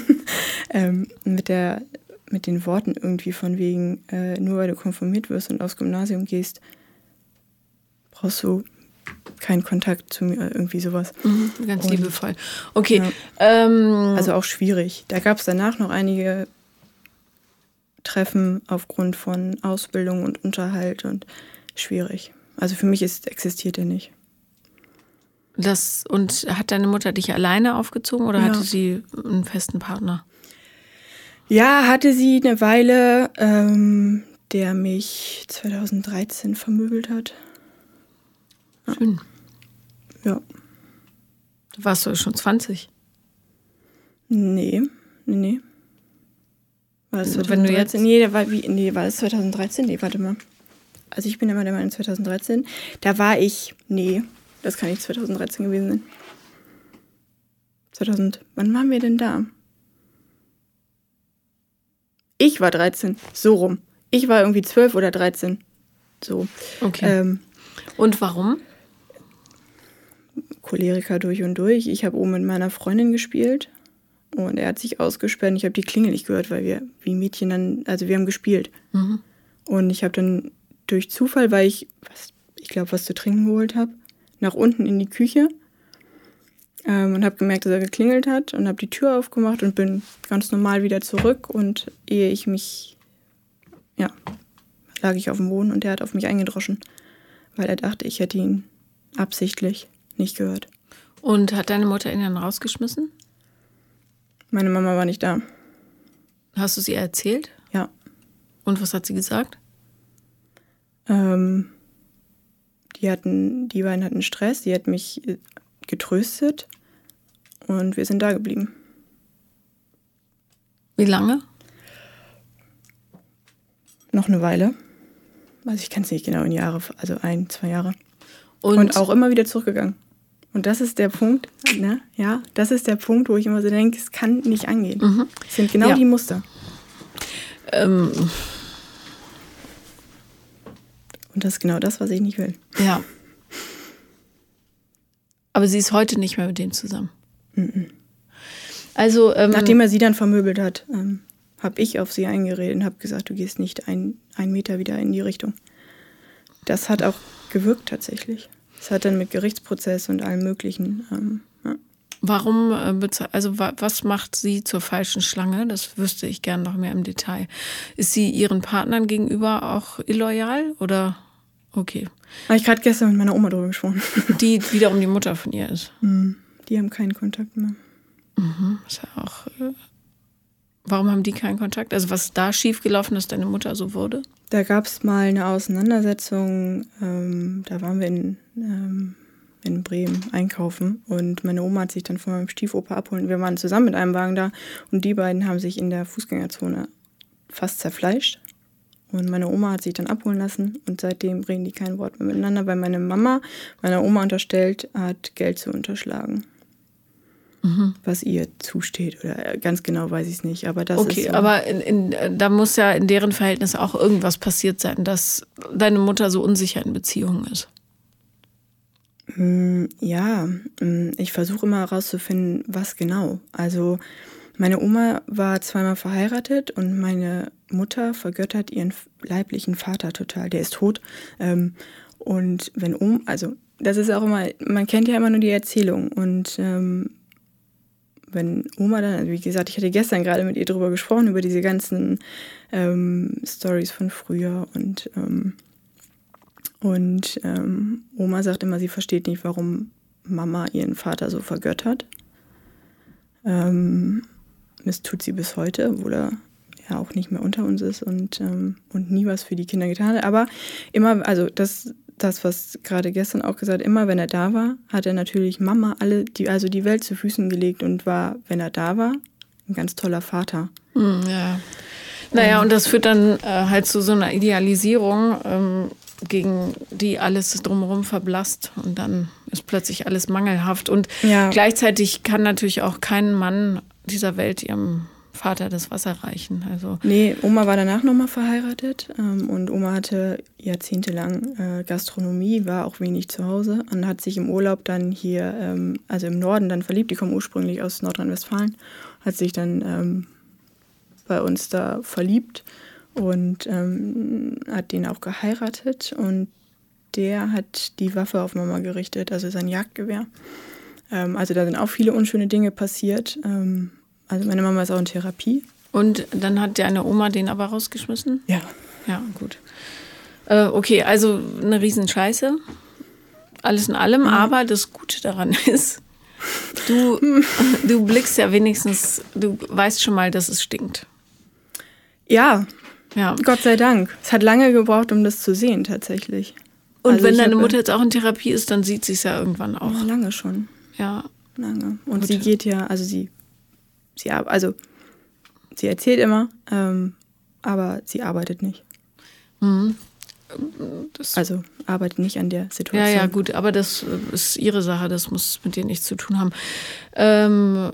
mit den Worten irgendwie von wegen, nur weil du konfirmiert wirst und aufs Gymnasium gehst, brauchst du keinen Kontakt zu mir, irgendwie sowas. Ganz liebevoll. Okay. Ja. Also auch schwierig. Da gab es danach noch einige Treffen aufgrund von Ausbildung und Unterhalt und schwierig. Also für mich existiert er nicht. Und hat deine Mutter dich alleine aufgezogen oder hatte sie einen festen Partner? Ja, hatte sie eine Weile, der mich 2013 vermöbelt hat. Ja. Schön. Ja. Da warst du schon 20? Nee. War das 2013? Wenn du jetzt... war das 2013? Nee, warte mal. Also ich bin immer der Meinung 2013. Da war ich... Nee, das kann nicht 2013 gewesen sein. Wann waren wir denn da? Ich war 13, so rum. Ich war irgendwie 12 oder 13. So. Okay. Und warum? Choleriker durch und durch. Ich habe oben mit meiner Freundin gespielt und er hat sich ausgesperrt. Ich habe die Klingel nicht gehört, weil wir wie Mädchen dann, also wir haben gespielt. Mhm. Und ich habe dann durch Zufall, weil ich glaube, was zu trinken geholt habe, nach unten in die Küche und habe gemerkt, dass er geklingelt hat und habe die Tür aufgemacht und bin ganz normal wieder zurück. Und ehe ich mich, lag ich auf dem Boden und er hat auf mich eingedroschen, weil er dachte, ich hätte ihn absichtlich nicht gehört. Und hat deine Mutter ihn dann rausgeschmissen? Meine Mama war nicht da. Hast du sie erzählt? Ja. Und was hat sie gesagt? Die beiden hatten Stress, sie hat mich getröstet und wir sind da geblieben. Wie lange? Noch eine Weile. Also ich kann es nicht genau in Jahre, also 1-2 Jahre. Und auch immer wieder zurückgegangen. Und das ist der Punkt, ne? Ja, das ist der Punkt, wo ich immer so denke, es kann nicht angehen. Mhm. Es sind genau die Muster. Und das ist genau das, was ich nicht will. Ja. Aber sie ist heute nicht mehr mit dem zusammen. Also, nachdem er sie dann vermöbelt hat, habe ich auf sie eingeredet und habe gesagt, du gehst nicht einen Meter wieder in die Richtung. Das hat auch gewirkt tatsächlich. Es hat dann mit Gerichtsprozess und allem Möglichen. Ja. Warum, also was macht sie zur falschen Schlange? Das wüsste ich gern noch mehr im Detail. Ist sie ihren Partnern gegenüber auch illoyal oder okay? Habe ich gerade gestern mit meiner Oma drüber gesprochen. Die wiederum die Mutter von ihr ist. Die haben keinen Kontakt mehr. Ist ja auch. Warum haben die keinen Kontakt? Also was da schiefgelaufen ist, deine Mutter so wurde? Da gab es mal eine Auseinandersetzung. Da waren wir in Bremen einkaufen und meine Oma hat sich dann von meinem Stiefoper abholen. Wir waren zusammen mit einem Wagen da und die beiden haben sich in der Fußgängerzone fast zerfleischt. Und meine Oma hat sich dann abholen lassen und seitdem reden die kein Wort mehr miteinander, weil meine Mama meiner Oma unterstellt hat, Geld zu unterschlagen. Was ihr zusteht oder ganz genau weiß ich es nicht. Aber das okay, ist so. Aber da muss ja in deren Verhältnis auch irgendwas passiert sein, dass deine Mutter so unsicher in Beziehungen ist. Ja, ich versuche immer herauszufinden, was genau. Also meine Oma war zweimal verheiratet und meine Mutter vergöttert ihren leiblichen Vater total. Der ist tot. Und wenn also das ist auch immer, man kennt ja immer nur die Erzählung und wenn Oma dann, also wie gesagt, ich hatte gestern gerade mit ihr drüber gesprochen, über diese ganzen Storys von früher und Oma sagt immer, sie versteht nicht, warum Mama ihren Vater so vergöttert. Das tut sie bis heute, obwohl er ja auch nicht mehr unter uns ist und nie was für die Kinder getan hat. Aber immer, also das, was gerade gestern auch gesagt, immer wenn er da war, hat er natürlich Mama die Welt zu Füßen gelegt und war, wenn er da war, ein ganz toller Vater. Ja. Naja, und das führt dann halt zu so einer Idealisierung, gegen die alles drumherum verblasst und dann ist plötzlich alles mangelhaft. Und gleichzeitig kann natürlich auch kein Mann dieser Welt ihrem Vater das Wasser reichen. Also nee, Oma war danach nochmal verheiratet und Oma hatte jahrzehntelang Gastronomie, war auch wenig zu Hause und hat sich im Urlaub dann hier, also im Norden dann verliebt. Die kommen ursprünglich aus Nordrhein-Westfalen, hat sich dann bei uns da verliebt und hat den auch geheiratet und der hat die Waffe auf Mama gerichtet, also sein Jagdgewehr. Also da sind auch viele unschöne Dinge passiert. Also meine Mama ist auch in Therapie. Und dann hat deine Oma den aber rausgeschmissen? Ja. Ja, gut. Okay, also eine Riesenscheiße. Alles in allem, aber das Gute daran ist, du blickst ja wenigstens, du weißt schon mal, dass es stinkt. Ja, Gott sei Dank. Es hat lange gebraucht, um das zu sehen tatsächlich. Und also wenn deine Mutter jetzt auch in Therapie ist, dann sieht sie es ja irgendwann auch. Ja, lange schon. Ja. Lange. Und sie geht ja, also sie erzählt immer, aber sie arbeitet nicht. Also arbeitet nicht an der Situation. Ja, gut, aber das ist ihre Sache, das muss mit dir nichts zu tun haben.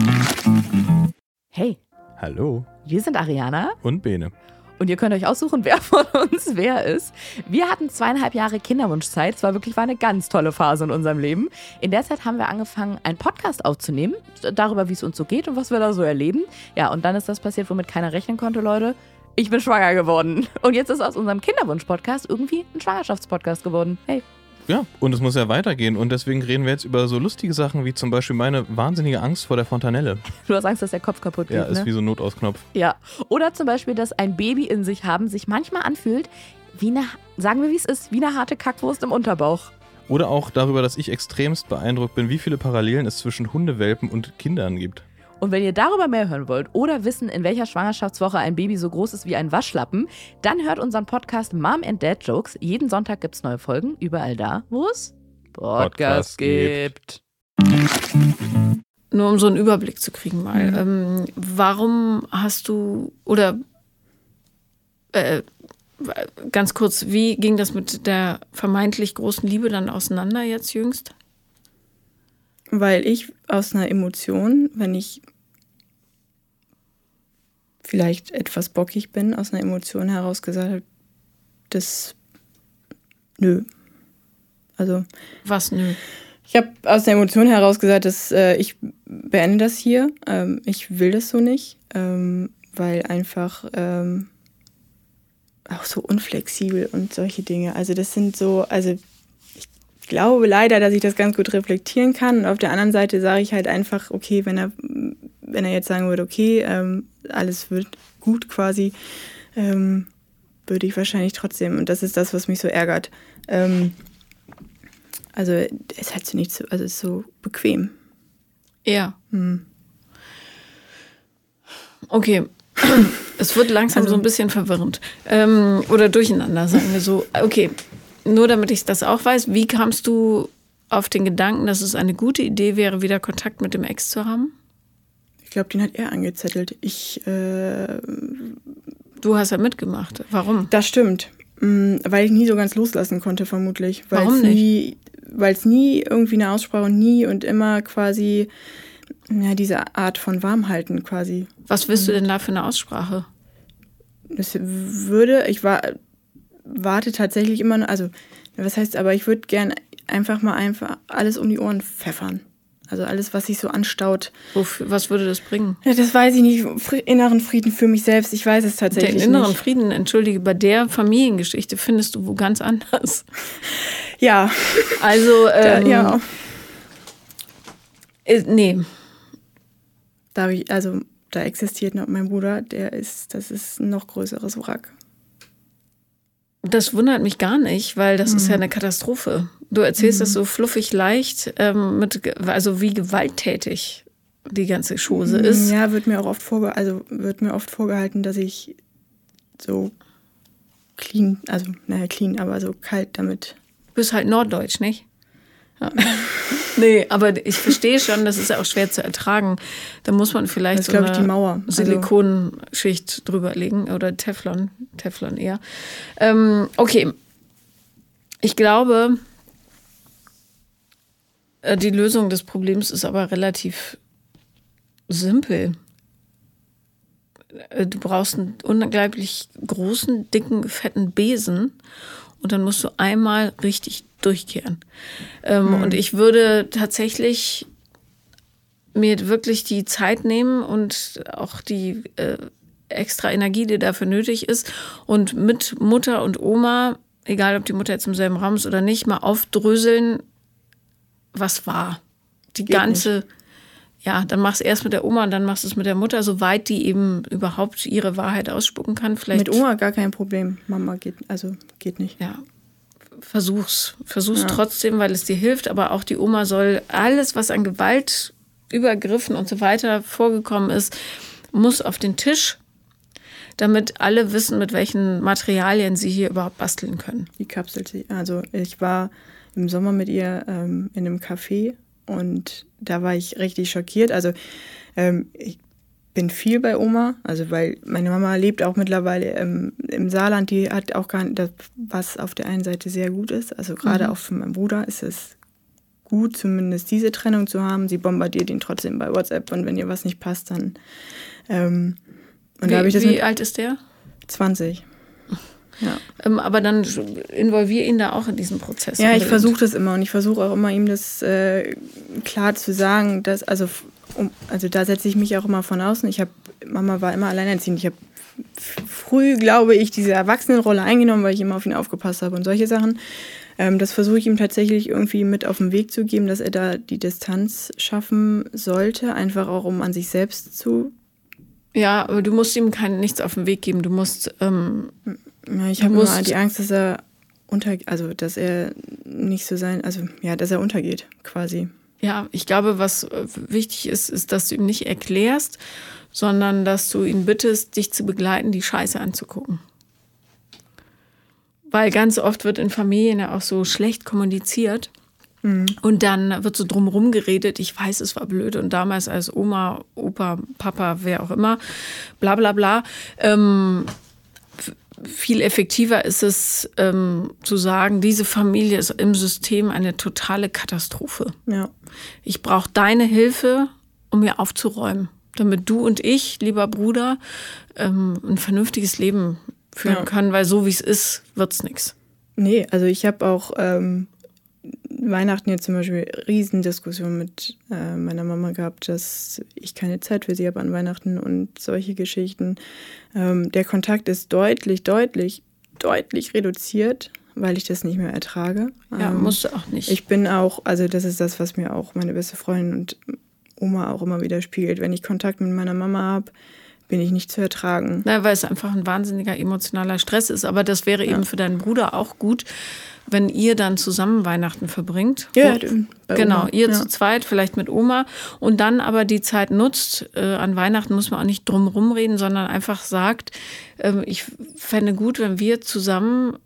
Hey. Hallo. Wir sind Ariana. Und Bene. Und ihr könnt euch aussuchen, wer von uns wer ist. Wir hatten 2,5 Jahre Kinderwunschzeit. Es war eine ganz tolle Phase in unserem Leben. In der Zeit haben wir angefangen, einen Podcast aufzunehmen, darüber, wie es uns so geht und was wir da so erleben. Ja, und dann ist das passiert, womit keiner rechnen konnte, Leute. Ich bin schwanger geworden. Und jetzt ist aus unserem Kinderwunsch-Podcast irgendwie ein Schwangerschaftspodcast geworden. Hey. Ja, und es muss ja weitergehen. Und deswegen reden wir jetzt über so lustige Sachen wie zum Beispiel meine wahnsinnige Angst vor der Fontanelle. Du hast Angst, dass der Kopf kaputt geht, Ja, ist wie so ein Notausknopf. Ja. Oder zum Beispiel, dass ein Baby in sich haben sich manchmal anfühlt, sagen wir wie es ist, wie eine harte Kackwurst im Unterbauch. Oder auch darüber, dass ich extremst beeindruckt bin, wie viele Parallelen es zwischen Hundewelpen und Kindern gibt. Und wenn ihr darüber mehr hören wollt oder wissen, in welcher Schwangerschaftswoche ein Baby so groß ist wie ein Waschlappen, dann hört unseren Podcast Mom and Dad Jokes. Jeden Sonntag gibt's neue Folgen, überall da, wo es Podcasts gibt. Nur um so einen Überblick zu kriegen mal. Warum hast du, oder ganz kurz, wie ging das mit der vermeintlich großen Liebe dann auseinander jetzt jüngst? Weil ich aus einer Emotion, wenn ich vielleicht etwas bockig bin, aus einer Emotion heraus gesagt habe, nö. Also. Was nö? Ich habe aus der Emotion heraus gesagt, dass ich beende das hier. Ich will das so nicht, weil einfach auch so unflexibel und solche Dinge. Also das sind so, also ich glaube leider, dass ich das ganz gut reflektieren kann. Und auf der anderen Seite sage ich halt einfach, okay, wenn er jetzt sagen würde, okay, alles wird gut quasi, würde ich wahrscheinlich trotzdem. Und das ist das, was mich so ärgert. Also es ist halt so nicht so, also es ist so bequem. Ja. Okay. Es wird langsam so ein bisschen verwirrend. Oder durcheinander, sagen wir so. Okay, nur damit ich das auch weiß, wie kamst du auf den Gedanken, dass es eine gute Idee wäre, wieder Kontakt mit dem Ex zu haben? Ich glaube, den hat er angezettelt. Du hast ja mitgemacht. Warum? Das stimmt. Weil ich nie so ganz loslassen konnte, vermutlich. Warum nicht? Weil es nie irgendwie eine Aussprache und immer quasi diese Art von Warmhalten quasi. Was willst du denn da für eine Aussprache? Warte tatsächlich immer noch, also was heißt, aber ich würde gern einfach alles um die Ohren pfeffern. Also alles, was sich so anstaut. Was würde das bringen? Ja, das weiß ich nicht. Inneren Frieden für mich selbst, ich weiß es tatsächlich nicht. Den inneren Frieden, entschuldige, bei der Familiengeschichte findest du wo ganz anders. Ja. Also, ja. Nee. Da existiert noch mein Bruder, das ist ein noch größeres Wrack. Das wundert mich gar nicht, weil das ist ja eine Katastrophe. Du erzählst das so fluffig leicht, also wie gewalttätig die ganze Chose ist. Ja, wird mir oft vorgehalten, dass ich so clean, aber so kalt damit. Du bist halt norddeutsch, nicht? Ja. Nee, aber ich verstehe schon, das ist ja auch schwer zu ertragen. Da muss man vielleicht so eine Silikonschicht drüber legen oder Teflon eher. Okay, ich glaube, die Lösung des Problems ist aber relativ simpel. Du brauchst einen unglaublich großen, dicken, fetten Besen und dann musst du einmal richtig durchkehren. Und ich würde tatsächlich mir wirklich die Zeit nehmen und auch die extra Energie, die dafür nötig ist und mit Mutter und Oma, egal ob die Mutter jetzt im selben Raum ist oder nicht, mal aufdröseln, was war. Die ganze... Nicht. Ja, dann machst du erst mit der Oma und dann machst du es mit der Mutter, soweit die eben überhaupt ihre Wahrheit ausspucken kann. Vielleicht mit Oma gar kein Problem. Mama geht nicht. Ja, versuch's trotzdem, weil es dir hilft. Aber auch die Oma soll alles, was an Gewalt, Übergriffen und so weiter vorgekommen ist, muss auf den Tisch, damit alle wissen, mit welchen Materialien sie hier überhaupt basteln können. Die kapselt sie. Also ich war im Sommer mit ihr in einem Café. Und da war ich richtig schockiert. Also ich bin viel bei Oma, also weil meine Mama lebt auch mittlerweile im Saarland. Die hat auch gar nicht, was auf der einen Seite sehr gut ist. Also gerade auch für meinen Bruder ist es gut, zumindest diese Trennung zu haben. Sie bombardiert ihn trotzdem bei WhatsApp und wenn ihr was nicht passt, dann... Wie alt ist der? 20. Ja. Aber dann involviere ihn da auch in diesen Prozess. Ja, ich versuche das immer und ich versuche auch immer, ihm das klar zu sagen, dass, also da setze ich mich auch immer von außen. Mama war immer alleinerziehend. Ich habe früh, glaube ich, diese Erwachsenenrolle eingenommen, weil ich immer auf ihn aufgepasst habe und solche Sachen. Das versuche ich ihm tatsächlich irgendwie mit auf den Weg zu geben, dass er da die Distanz schaffen sollte, einfach auch um an sich selbst zu... Ja, aber du musst ihm nichts auf den Weg geben. Du musst... Ja, ich habe immer die Angst, dass er dass er nicht so dass er untergeht, quasi. Ja, ich glaube, was wichtig ist, dass du ihm nicht erklärst, sondern dass du ihn bittest, dich zu begleiten, die Scheiße anzugucken. Weil ganz oft wird in Familien ja auch so schlecht kommuniziert. Und dann wird so drumherum geredet, ich weiß, es war blöd und damals als Oma, Opa, Papa, wer auch immer, bla bla bla. Viel effektiver ist es, zu sagen, diese Familie ist im System eine totale Katastrophe. Ja. Ich brauche deine Hilfe, um mir aufzuräumen, damit du und ich, lieber Bruder, ein vernünftiges Leben führen können, weil so wie es ist, wird's nichts. Nee, also ich habe auch Weihnachten jetzt zum Beispiel Riesendiskussion mit meiner Mama gehabt, dass ich keine Zeit für sie habe an Weihnachten und solche Geschichten. Der Kontakt ist deutlich reduziert, weil ich das nicht mehr ertrage. Ja, musst du auch nicht. Ich bin auch, also das ist das, was mir auch meine beste Freundin und Oma auch immer wieder spiegelt. Wenn ich Kontakt mit meiner Mama habe, bin ich nicht zu ertragen. Na, weil es einfach ein wahnsinniger emotionaler Stress ist. Aber das wäre eben für deinen Bruder auch gut, wenn ihr dann zusammen Weihnachten verbringt. Ja, genau, ihr zu zweit, vielleicht mit Oma. Und dann aber die Zeit nutzt. An Weihnachten muss man auch nicht drum rumreden, sondern einfach sagt, ich fände gut, wenn wir zusammen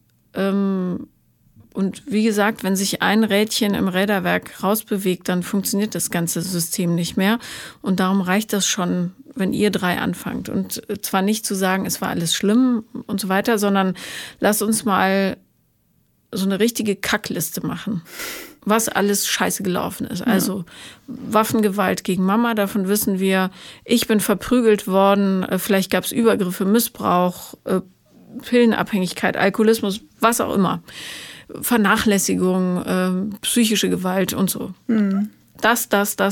und wie gesagt, wenn sich ein Rädchen im Räderwerk rausbewegt, dann funktioniert das ganze System nicht mehr. Und darum reicht das schon, wenn ihr 3 anfangt. Und zwar nicht zu sagen, es war alles schlimm und so weiter, sondern lasst uns mal so eine richtige Kackliste machen, was alles scheiße gelaufen ist. Also Waffengewalt gegen Mama, davon wissen wir. Ich bin verprügelt worden, vielleicht gab es Übergriffe, Missbrauch, Pillenabhängigkeit, Alkoholismus, was auch immer. Vernachlässigung, psychische Gewalt und so. Das.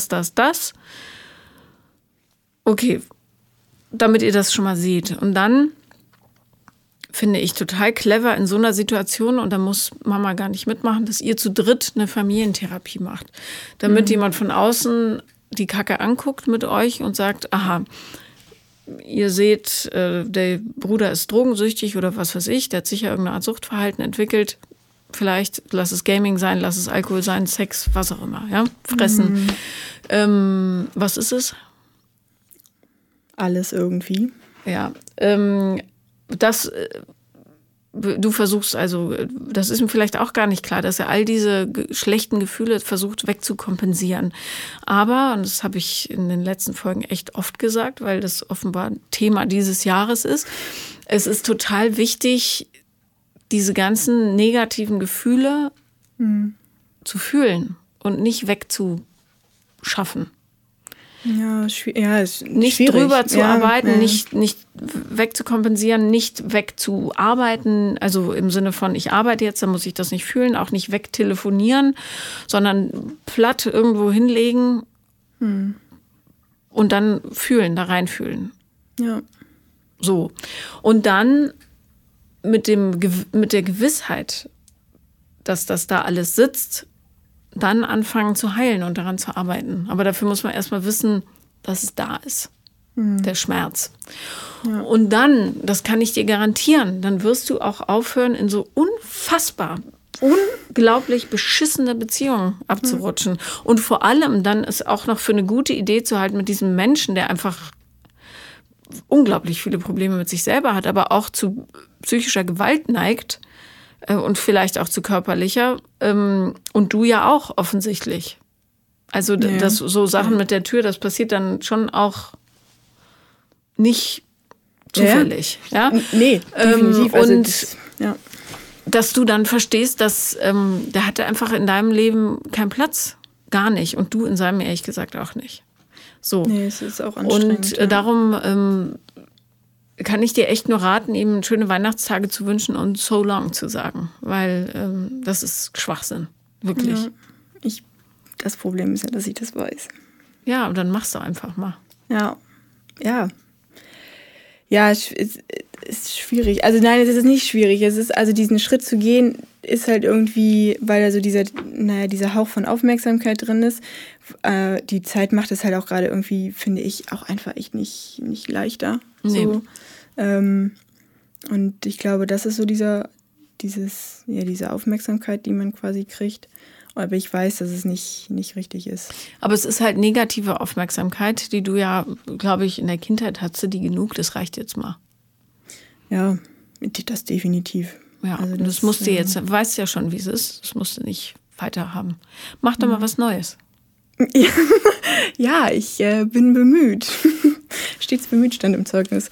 Okay, damit ihr das schon mal seht. Und dann finde ich total clever in so einer Situation, und da muss Mama gar nicht mitmachen, dass ihr zu dritt eine Familientherapie macht. Damit jemand von außen die Kacke anguckt mit euch und sagt, aha, ihr seht, der Bruder ist drogensüchtig oder was weiß ich, der hat sicher irgendeine Art Suchtverhalten entwickelt. Vielleicht, lass es Gaming sein, lass es Alkohol sein, Sex, was auch immer, ja, Fressen. Was ist es? Alles irgendwie. Ja, du versuchst also, das ist ihm vielleicht auch gar nicht klar, dass er all diese schlechten Gefühle versucht wegzukompensieren. Aber, und das habe ich in den letzten Folgen echt oft gesagt, weil das offenbar Thema dieses Jahres ist, es ist total wichtig, diese ganzen negativen Gefühle zu fühlen und nicht wegzuschaffen. Ja, ist nicht schwierig. Drüber zu arbeiten, nicht wegzukompensieren, nicht wegzuarbeiten, also im Sinne von, ich arbeite jetzt, dann muss ich das nicht fühlen, auch nicht wegtelefonieren, sondern platt irgendwo hinlegen und dann fühlen, da reinfühlen. Ja. So. Und dann mit der Gewissheit, dass das da alles sitzt, dann anfangen zu heilen und daran zu arbeiten. Aber dafür muss man erstmal wissen, dass es da ist, der Schmerz. Ja. Und dann, das kann ich dir garantieren, dann wirst du auch aufhören, in so unfassbar, unglaublich beschissene Beziehungen abzurutschen. Und vor allem dann ist auch noch für eine gute Idee zu halten mit diesem Menschen, der einfach unglaublich viele Probleme mit sich selber hat, aber auch zu psychischer Gewalt neigt, und vielleicht auch zu körperlicher. Und du ja auch offensichtlich. Also das, so Sachen mit der Tür, das passiert dann schon auch nicht zufällig. Ja? Nee, definitiv. Und dass du dann verstehst, dass der hatte einfach in deinem Leben keinen Platz. Gar nicht. Und du in seinem ehrlich gesagt auch nicht. So. Nee, es ist auch anstrengend. Und darum kann ich dir echt nur raten, ihm schöne Weihnachtstage zu wünschen und so long zu sagen. Weil das ist Schwachsinn. Wirklich. Ja, das Problem ist ja, dass ich das weiß. Ja, und dann machst du einfach mal. Ja. Ja, es ist schwierig. Also nein, es ist nicht schwierig. Es ist, also diesen Schritt zu gehen, ist halt irgendwie, weil da so dieser Hauch von Aufmerksamkeit drin ist. Die Zeit macht es halt auch gerade irgendwie, finde ich, auch einfach echt nicht leichter. Nee. So. Und ich glaube, das ist so diese Aufmerksamkeit, die man quasi kriegt. Aber ich weiß, dass es nicht richtig ist. Aber es ist halt negative Aufmerksamkeit, die du ja, glaube ich, in der Kindheit hattest, die genug, das reicht jetzt mal. Ja, das definitiv. Ja, also das musst du jetzt, weißt ja schon, wie es ist, das musst du nicht weiter haben. Mach doch mal was Neues. Ja, ich bin bemüht. Stets bemüht stand im Zeugnis.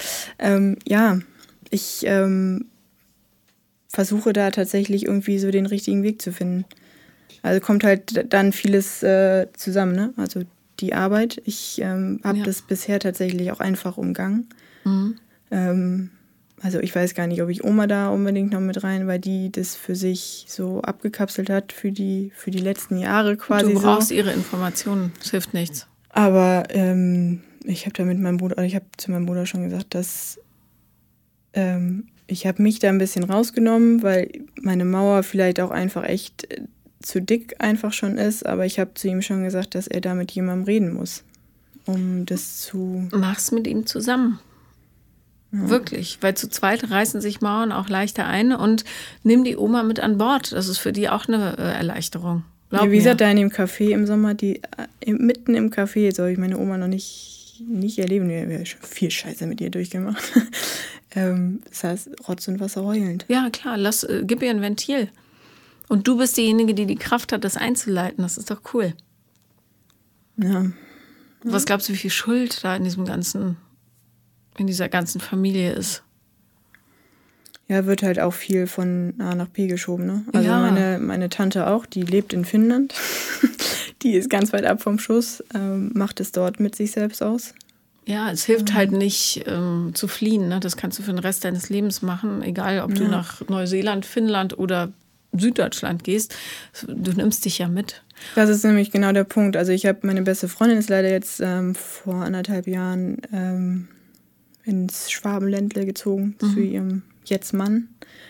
Ich versuche da tatsächlich irgendwie so den richtigen Weg zu finden. Also kommt halt dann vieles zusammen, ne? Also die Arbeit. Ich habe das bisher tatsächlich auch einfach umgangen. also ich weiß gar nicht, ob ich Oma da unbedingt noch mit rein, weil die das für sich so abgekapselt hat für die letzten Jahre quasi. Du brauchst ihre Informationen, es hilft nichts. Aber ich habe zu meinem Bruder schon gesagt, dass ich habe mich da ein bisschen rausgenommen, weil meine Mauer vielleicht auch einfach echt zu dick einfach schon ist. Aber ich habe zu ihm schon gesagt, dass er da mit jemandem reden muss, um das zu... Mach's mit ihm zusammen. Ja. Wirklich, weil zu zweit reißen sich Mauern auch leichter ein und nimm die Oma mit an Bord. Das ist für die auch eine Erleichterung. Ja, wie gesagt, da in dem Café im Sommer, mitten im Café, so habe ich meine Oma noch nicht erleben. Wir haben schon viel Scheiße mit ihr durchgemacht. Das heißt, Rotz und Wasser heulend. Ja, klar, gib ihr ein Ventil. Und du bist diejenige, die die Kraft hat, das einzuleiten. Das ist doch cool. Ja. Was glaubst du, wie viel Schuld da in dieser ganzen Familie ist? Ja, wird halt auch viel von A nach B geschoben, ne? Also meine Tante auch, die lebt in Finnland. Die ist ganz weit ab vom Schuss, macht es dort mit sich selbst aus. Ja, es hilft halt nicht zu fliehen, ne? Das kannst du für den Rest deines Lebens machen, egal ob du nach Neuseeland, Finnland oder Süddeutschland gehst. Du nimmst dich ja mit. Das ist nämlich genau der Punkt. Also meine beste Freundin ist leider jetzt vor 1,5 Jahren ins Schwabenländle gezogen zu ihrem jetzt Mann.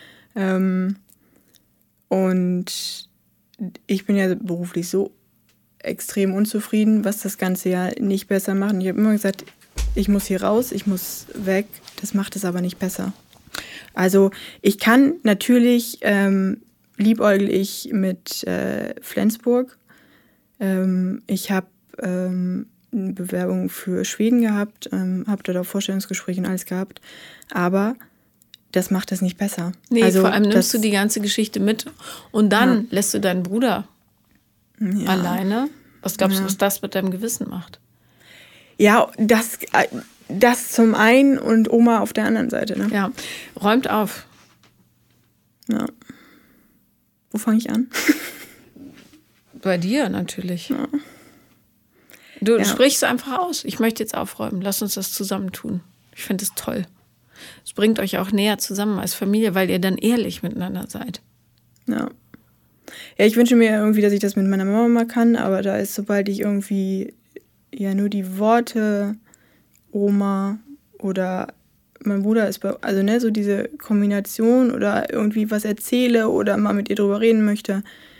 Und ich bin ja beruflich so extrem unzufrieden, was das Ganze ja nicht besser macht. Und ich habe immer gesagt, ich muss hier raus, ich muss weg. Das macht es aber nicht besser. Also ich kann natürlich, liebäugel ich mit Flensburg. Ich habe eine Bewerbung für Schweden gehabt, habe dort auch Vorstellungsgespräche und alles gehabt. Aber das macht es nicht besser. Nee, also, vor allem nimmst du die ganze Geschichte mit und dann lässt du deinen Bruder alleine. Was glaubst du, was das mit deinem Gewissen macht? Ja, das zum einen und Oma auf der anderen Seite. Ne? Ja, räumt auf. Ja. Wo fange ich an? Bei dir natürlich. Ja. Du sprichst einfach aus. Ich möchte jetzt aufräumen. Lass uns das zusammen tun. Ich finde es toll. Es bringt euch auch näher zusammen als Familie, weil ihr dann ehrlich miteinander seid. Ja. Ja, ich wünsche mir irgendwie, dass ich das mit meiner Mama mal kann, aber da ist, sobald ich irgendwie nur die Worte Oma oder mein Bruder ist so diese Kombination oder irgendwie was erzähle oder mal mit ihr drüber reden möchte,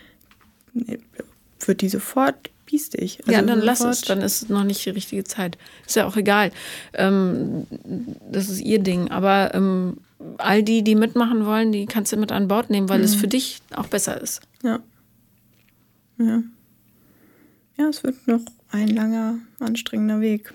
wird die sofort biestig. Also ja, dann lass es, dann ist es noch nicht die richtige Zeit. Ist ja auch egal. Das ist ihr Ding. Aber all die mitmachen wollen, die kannst du mit an Bord nehmen, weil es für dich auch besser ist. Ja. Ja. Ja, es wird noch ein langer, anstrengender Weg.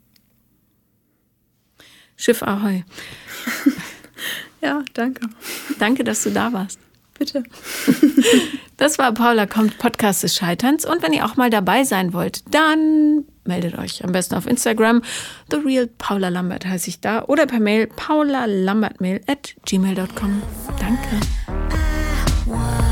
Schiff Ahoi. Ja, danke. Danke, dass du da warst. Bitte. Das war Paula kommt, Podcast des Scheiterns. Und wenn ihr auch mal dabei sein wollt, dann meldet euch. Am besten auf Instagram. The Real Paula Lambert heiße ich da. Oder per Mail paulalambertmail@gmail.com. Danke.